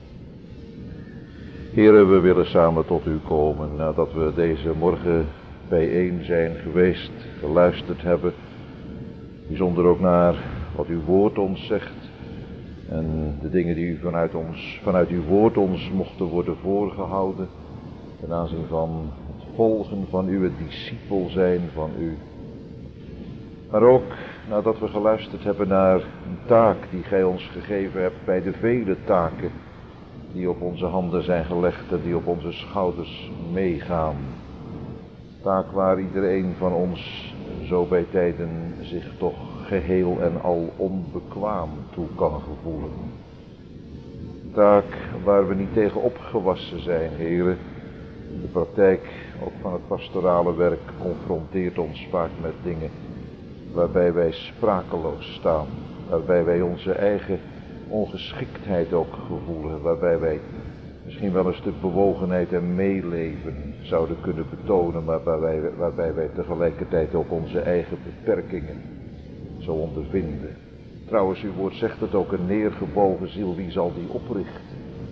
Speaker 1: Heere, we willen samen tot u komen nadat we deze morgen bijeen zijn geweest, geluisterd hebben, bijzonder ook naar wat uw woord ons zegt en de dingen die u vanuit ons, vanuit uw woord ons mochten worden voorgehouden ten aanzien van het volgen van u, het discipel zijn van u. Maar ook nadat we geluisterd hebben naar een taak die gij ons gegeven hebt bij de vele taken die op onze handen zijn gelegd en die op onze schouders meegaan. Taak waar iedereen van ons zo bij tijden zich toch geheel en al onbekwaam toe kan gevoelen. Taak waar we niet tegen opgewassen zijn, heren. De praktijk ook van het pastorale werk confronteert ons vaak met dingen waarbij wij sprakeloos staan, waarbij wij onze eigen ongeschiktheid ook gevoelen, waarbij wij misschien wel een stuk bewogenheid en meeleven zouden kunnen betonen, maar waarbij, waarbij wij tegelijkertijd ook onze eigen beperkingen zo ondervinden. Trouwens, uw woord zegt het ook, een neergebogen ziel, wie zal die oprichten?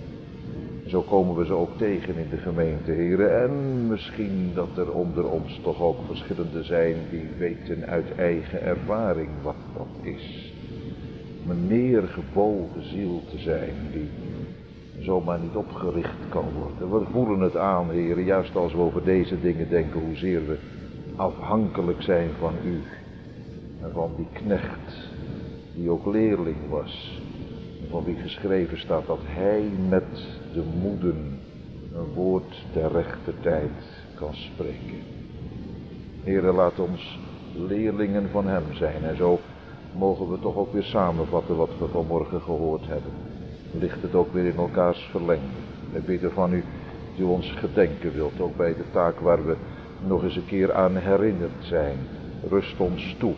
Speaker 1: Zo komen we ze ook tegen in de gemeente, heren. En misschien dat er onder ons toch ook verschillende zijn die weten uit eigen ervaring wat dat is. Om een neergebogen ziel te zijn die zomaar niet opgericht kan worden. We voelen het aan, heren, juist als we over deze dingen denken, hoezeer we afhankelijk zijn van u. En van die knecht die ook leerling was. En van wie geschreven staat dat hij met de moeden een woord ter rechte tijd kan spreken. Heere, laat ons leerlingen van hem zijn. En zo mogen we toch ook weer samenvatten wat we vanmorgen gehoord hebben. Ligt het ook weer in elkaars verlengde. We bidden van u dat u ons gedenken wilt, ook bij de taak waar we nog eens een keer aan herinnerd zijn. Rust ons toe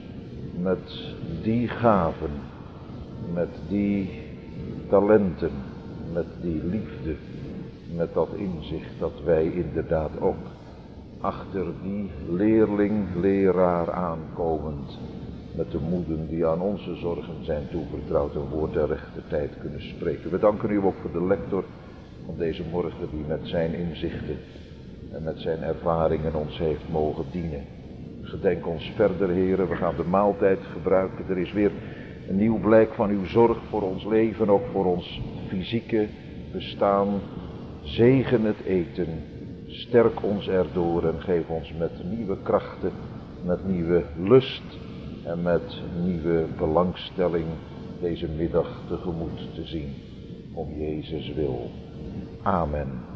Speaker 1: met die gaven, met die talenten, met die liefde, met dat inzicht dat wij inderdaad ook achter die leerling, leraar aankomend, met de moeden die aan onze zorgen zijn toevertrouwd, een woord ter rechte tijd kunnen spreken. We danken u ook voor de lector van deze morgen die met zijn inzichten en met zijn ervaringen ons heeft mogen dienen. Gedenk ons verder, heren, we gaan de maaltijd gebruiken. Er is weer een nieuw blijk van uw zorg voor ons leven, ook voor ons fysieke bestaan. Zegen het eten, sterk ons erdoor en geef ons met nieuwe krachten, met nieuwe lust en met nieuwe belangstelling deze middag tegemoet te zien. Om Jezus wil. Amen.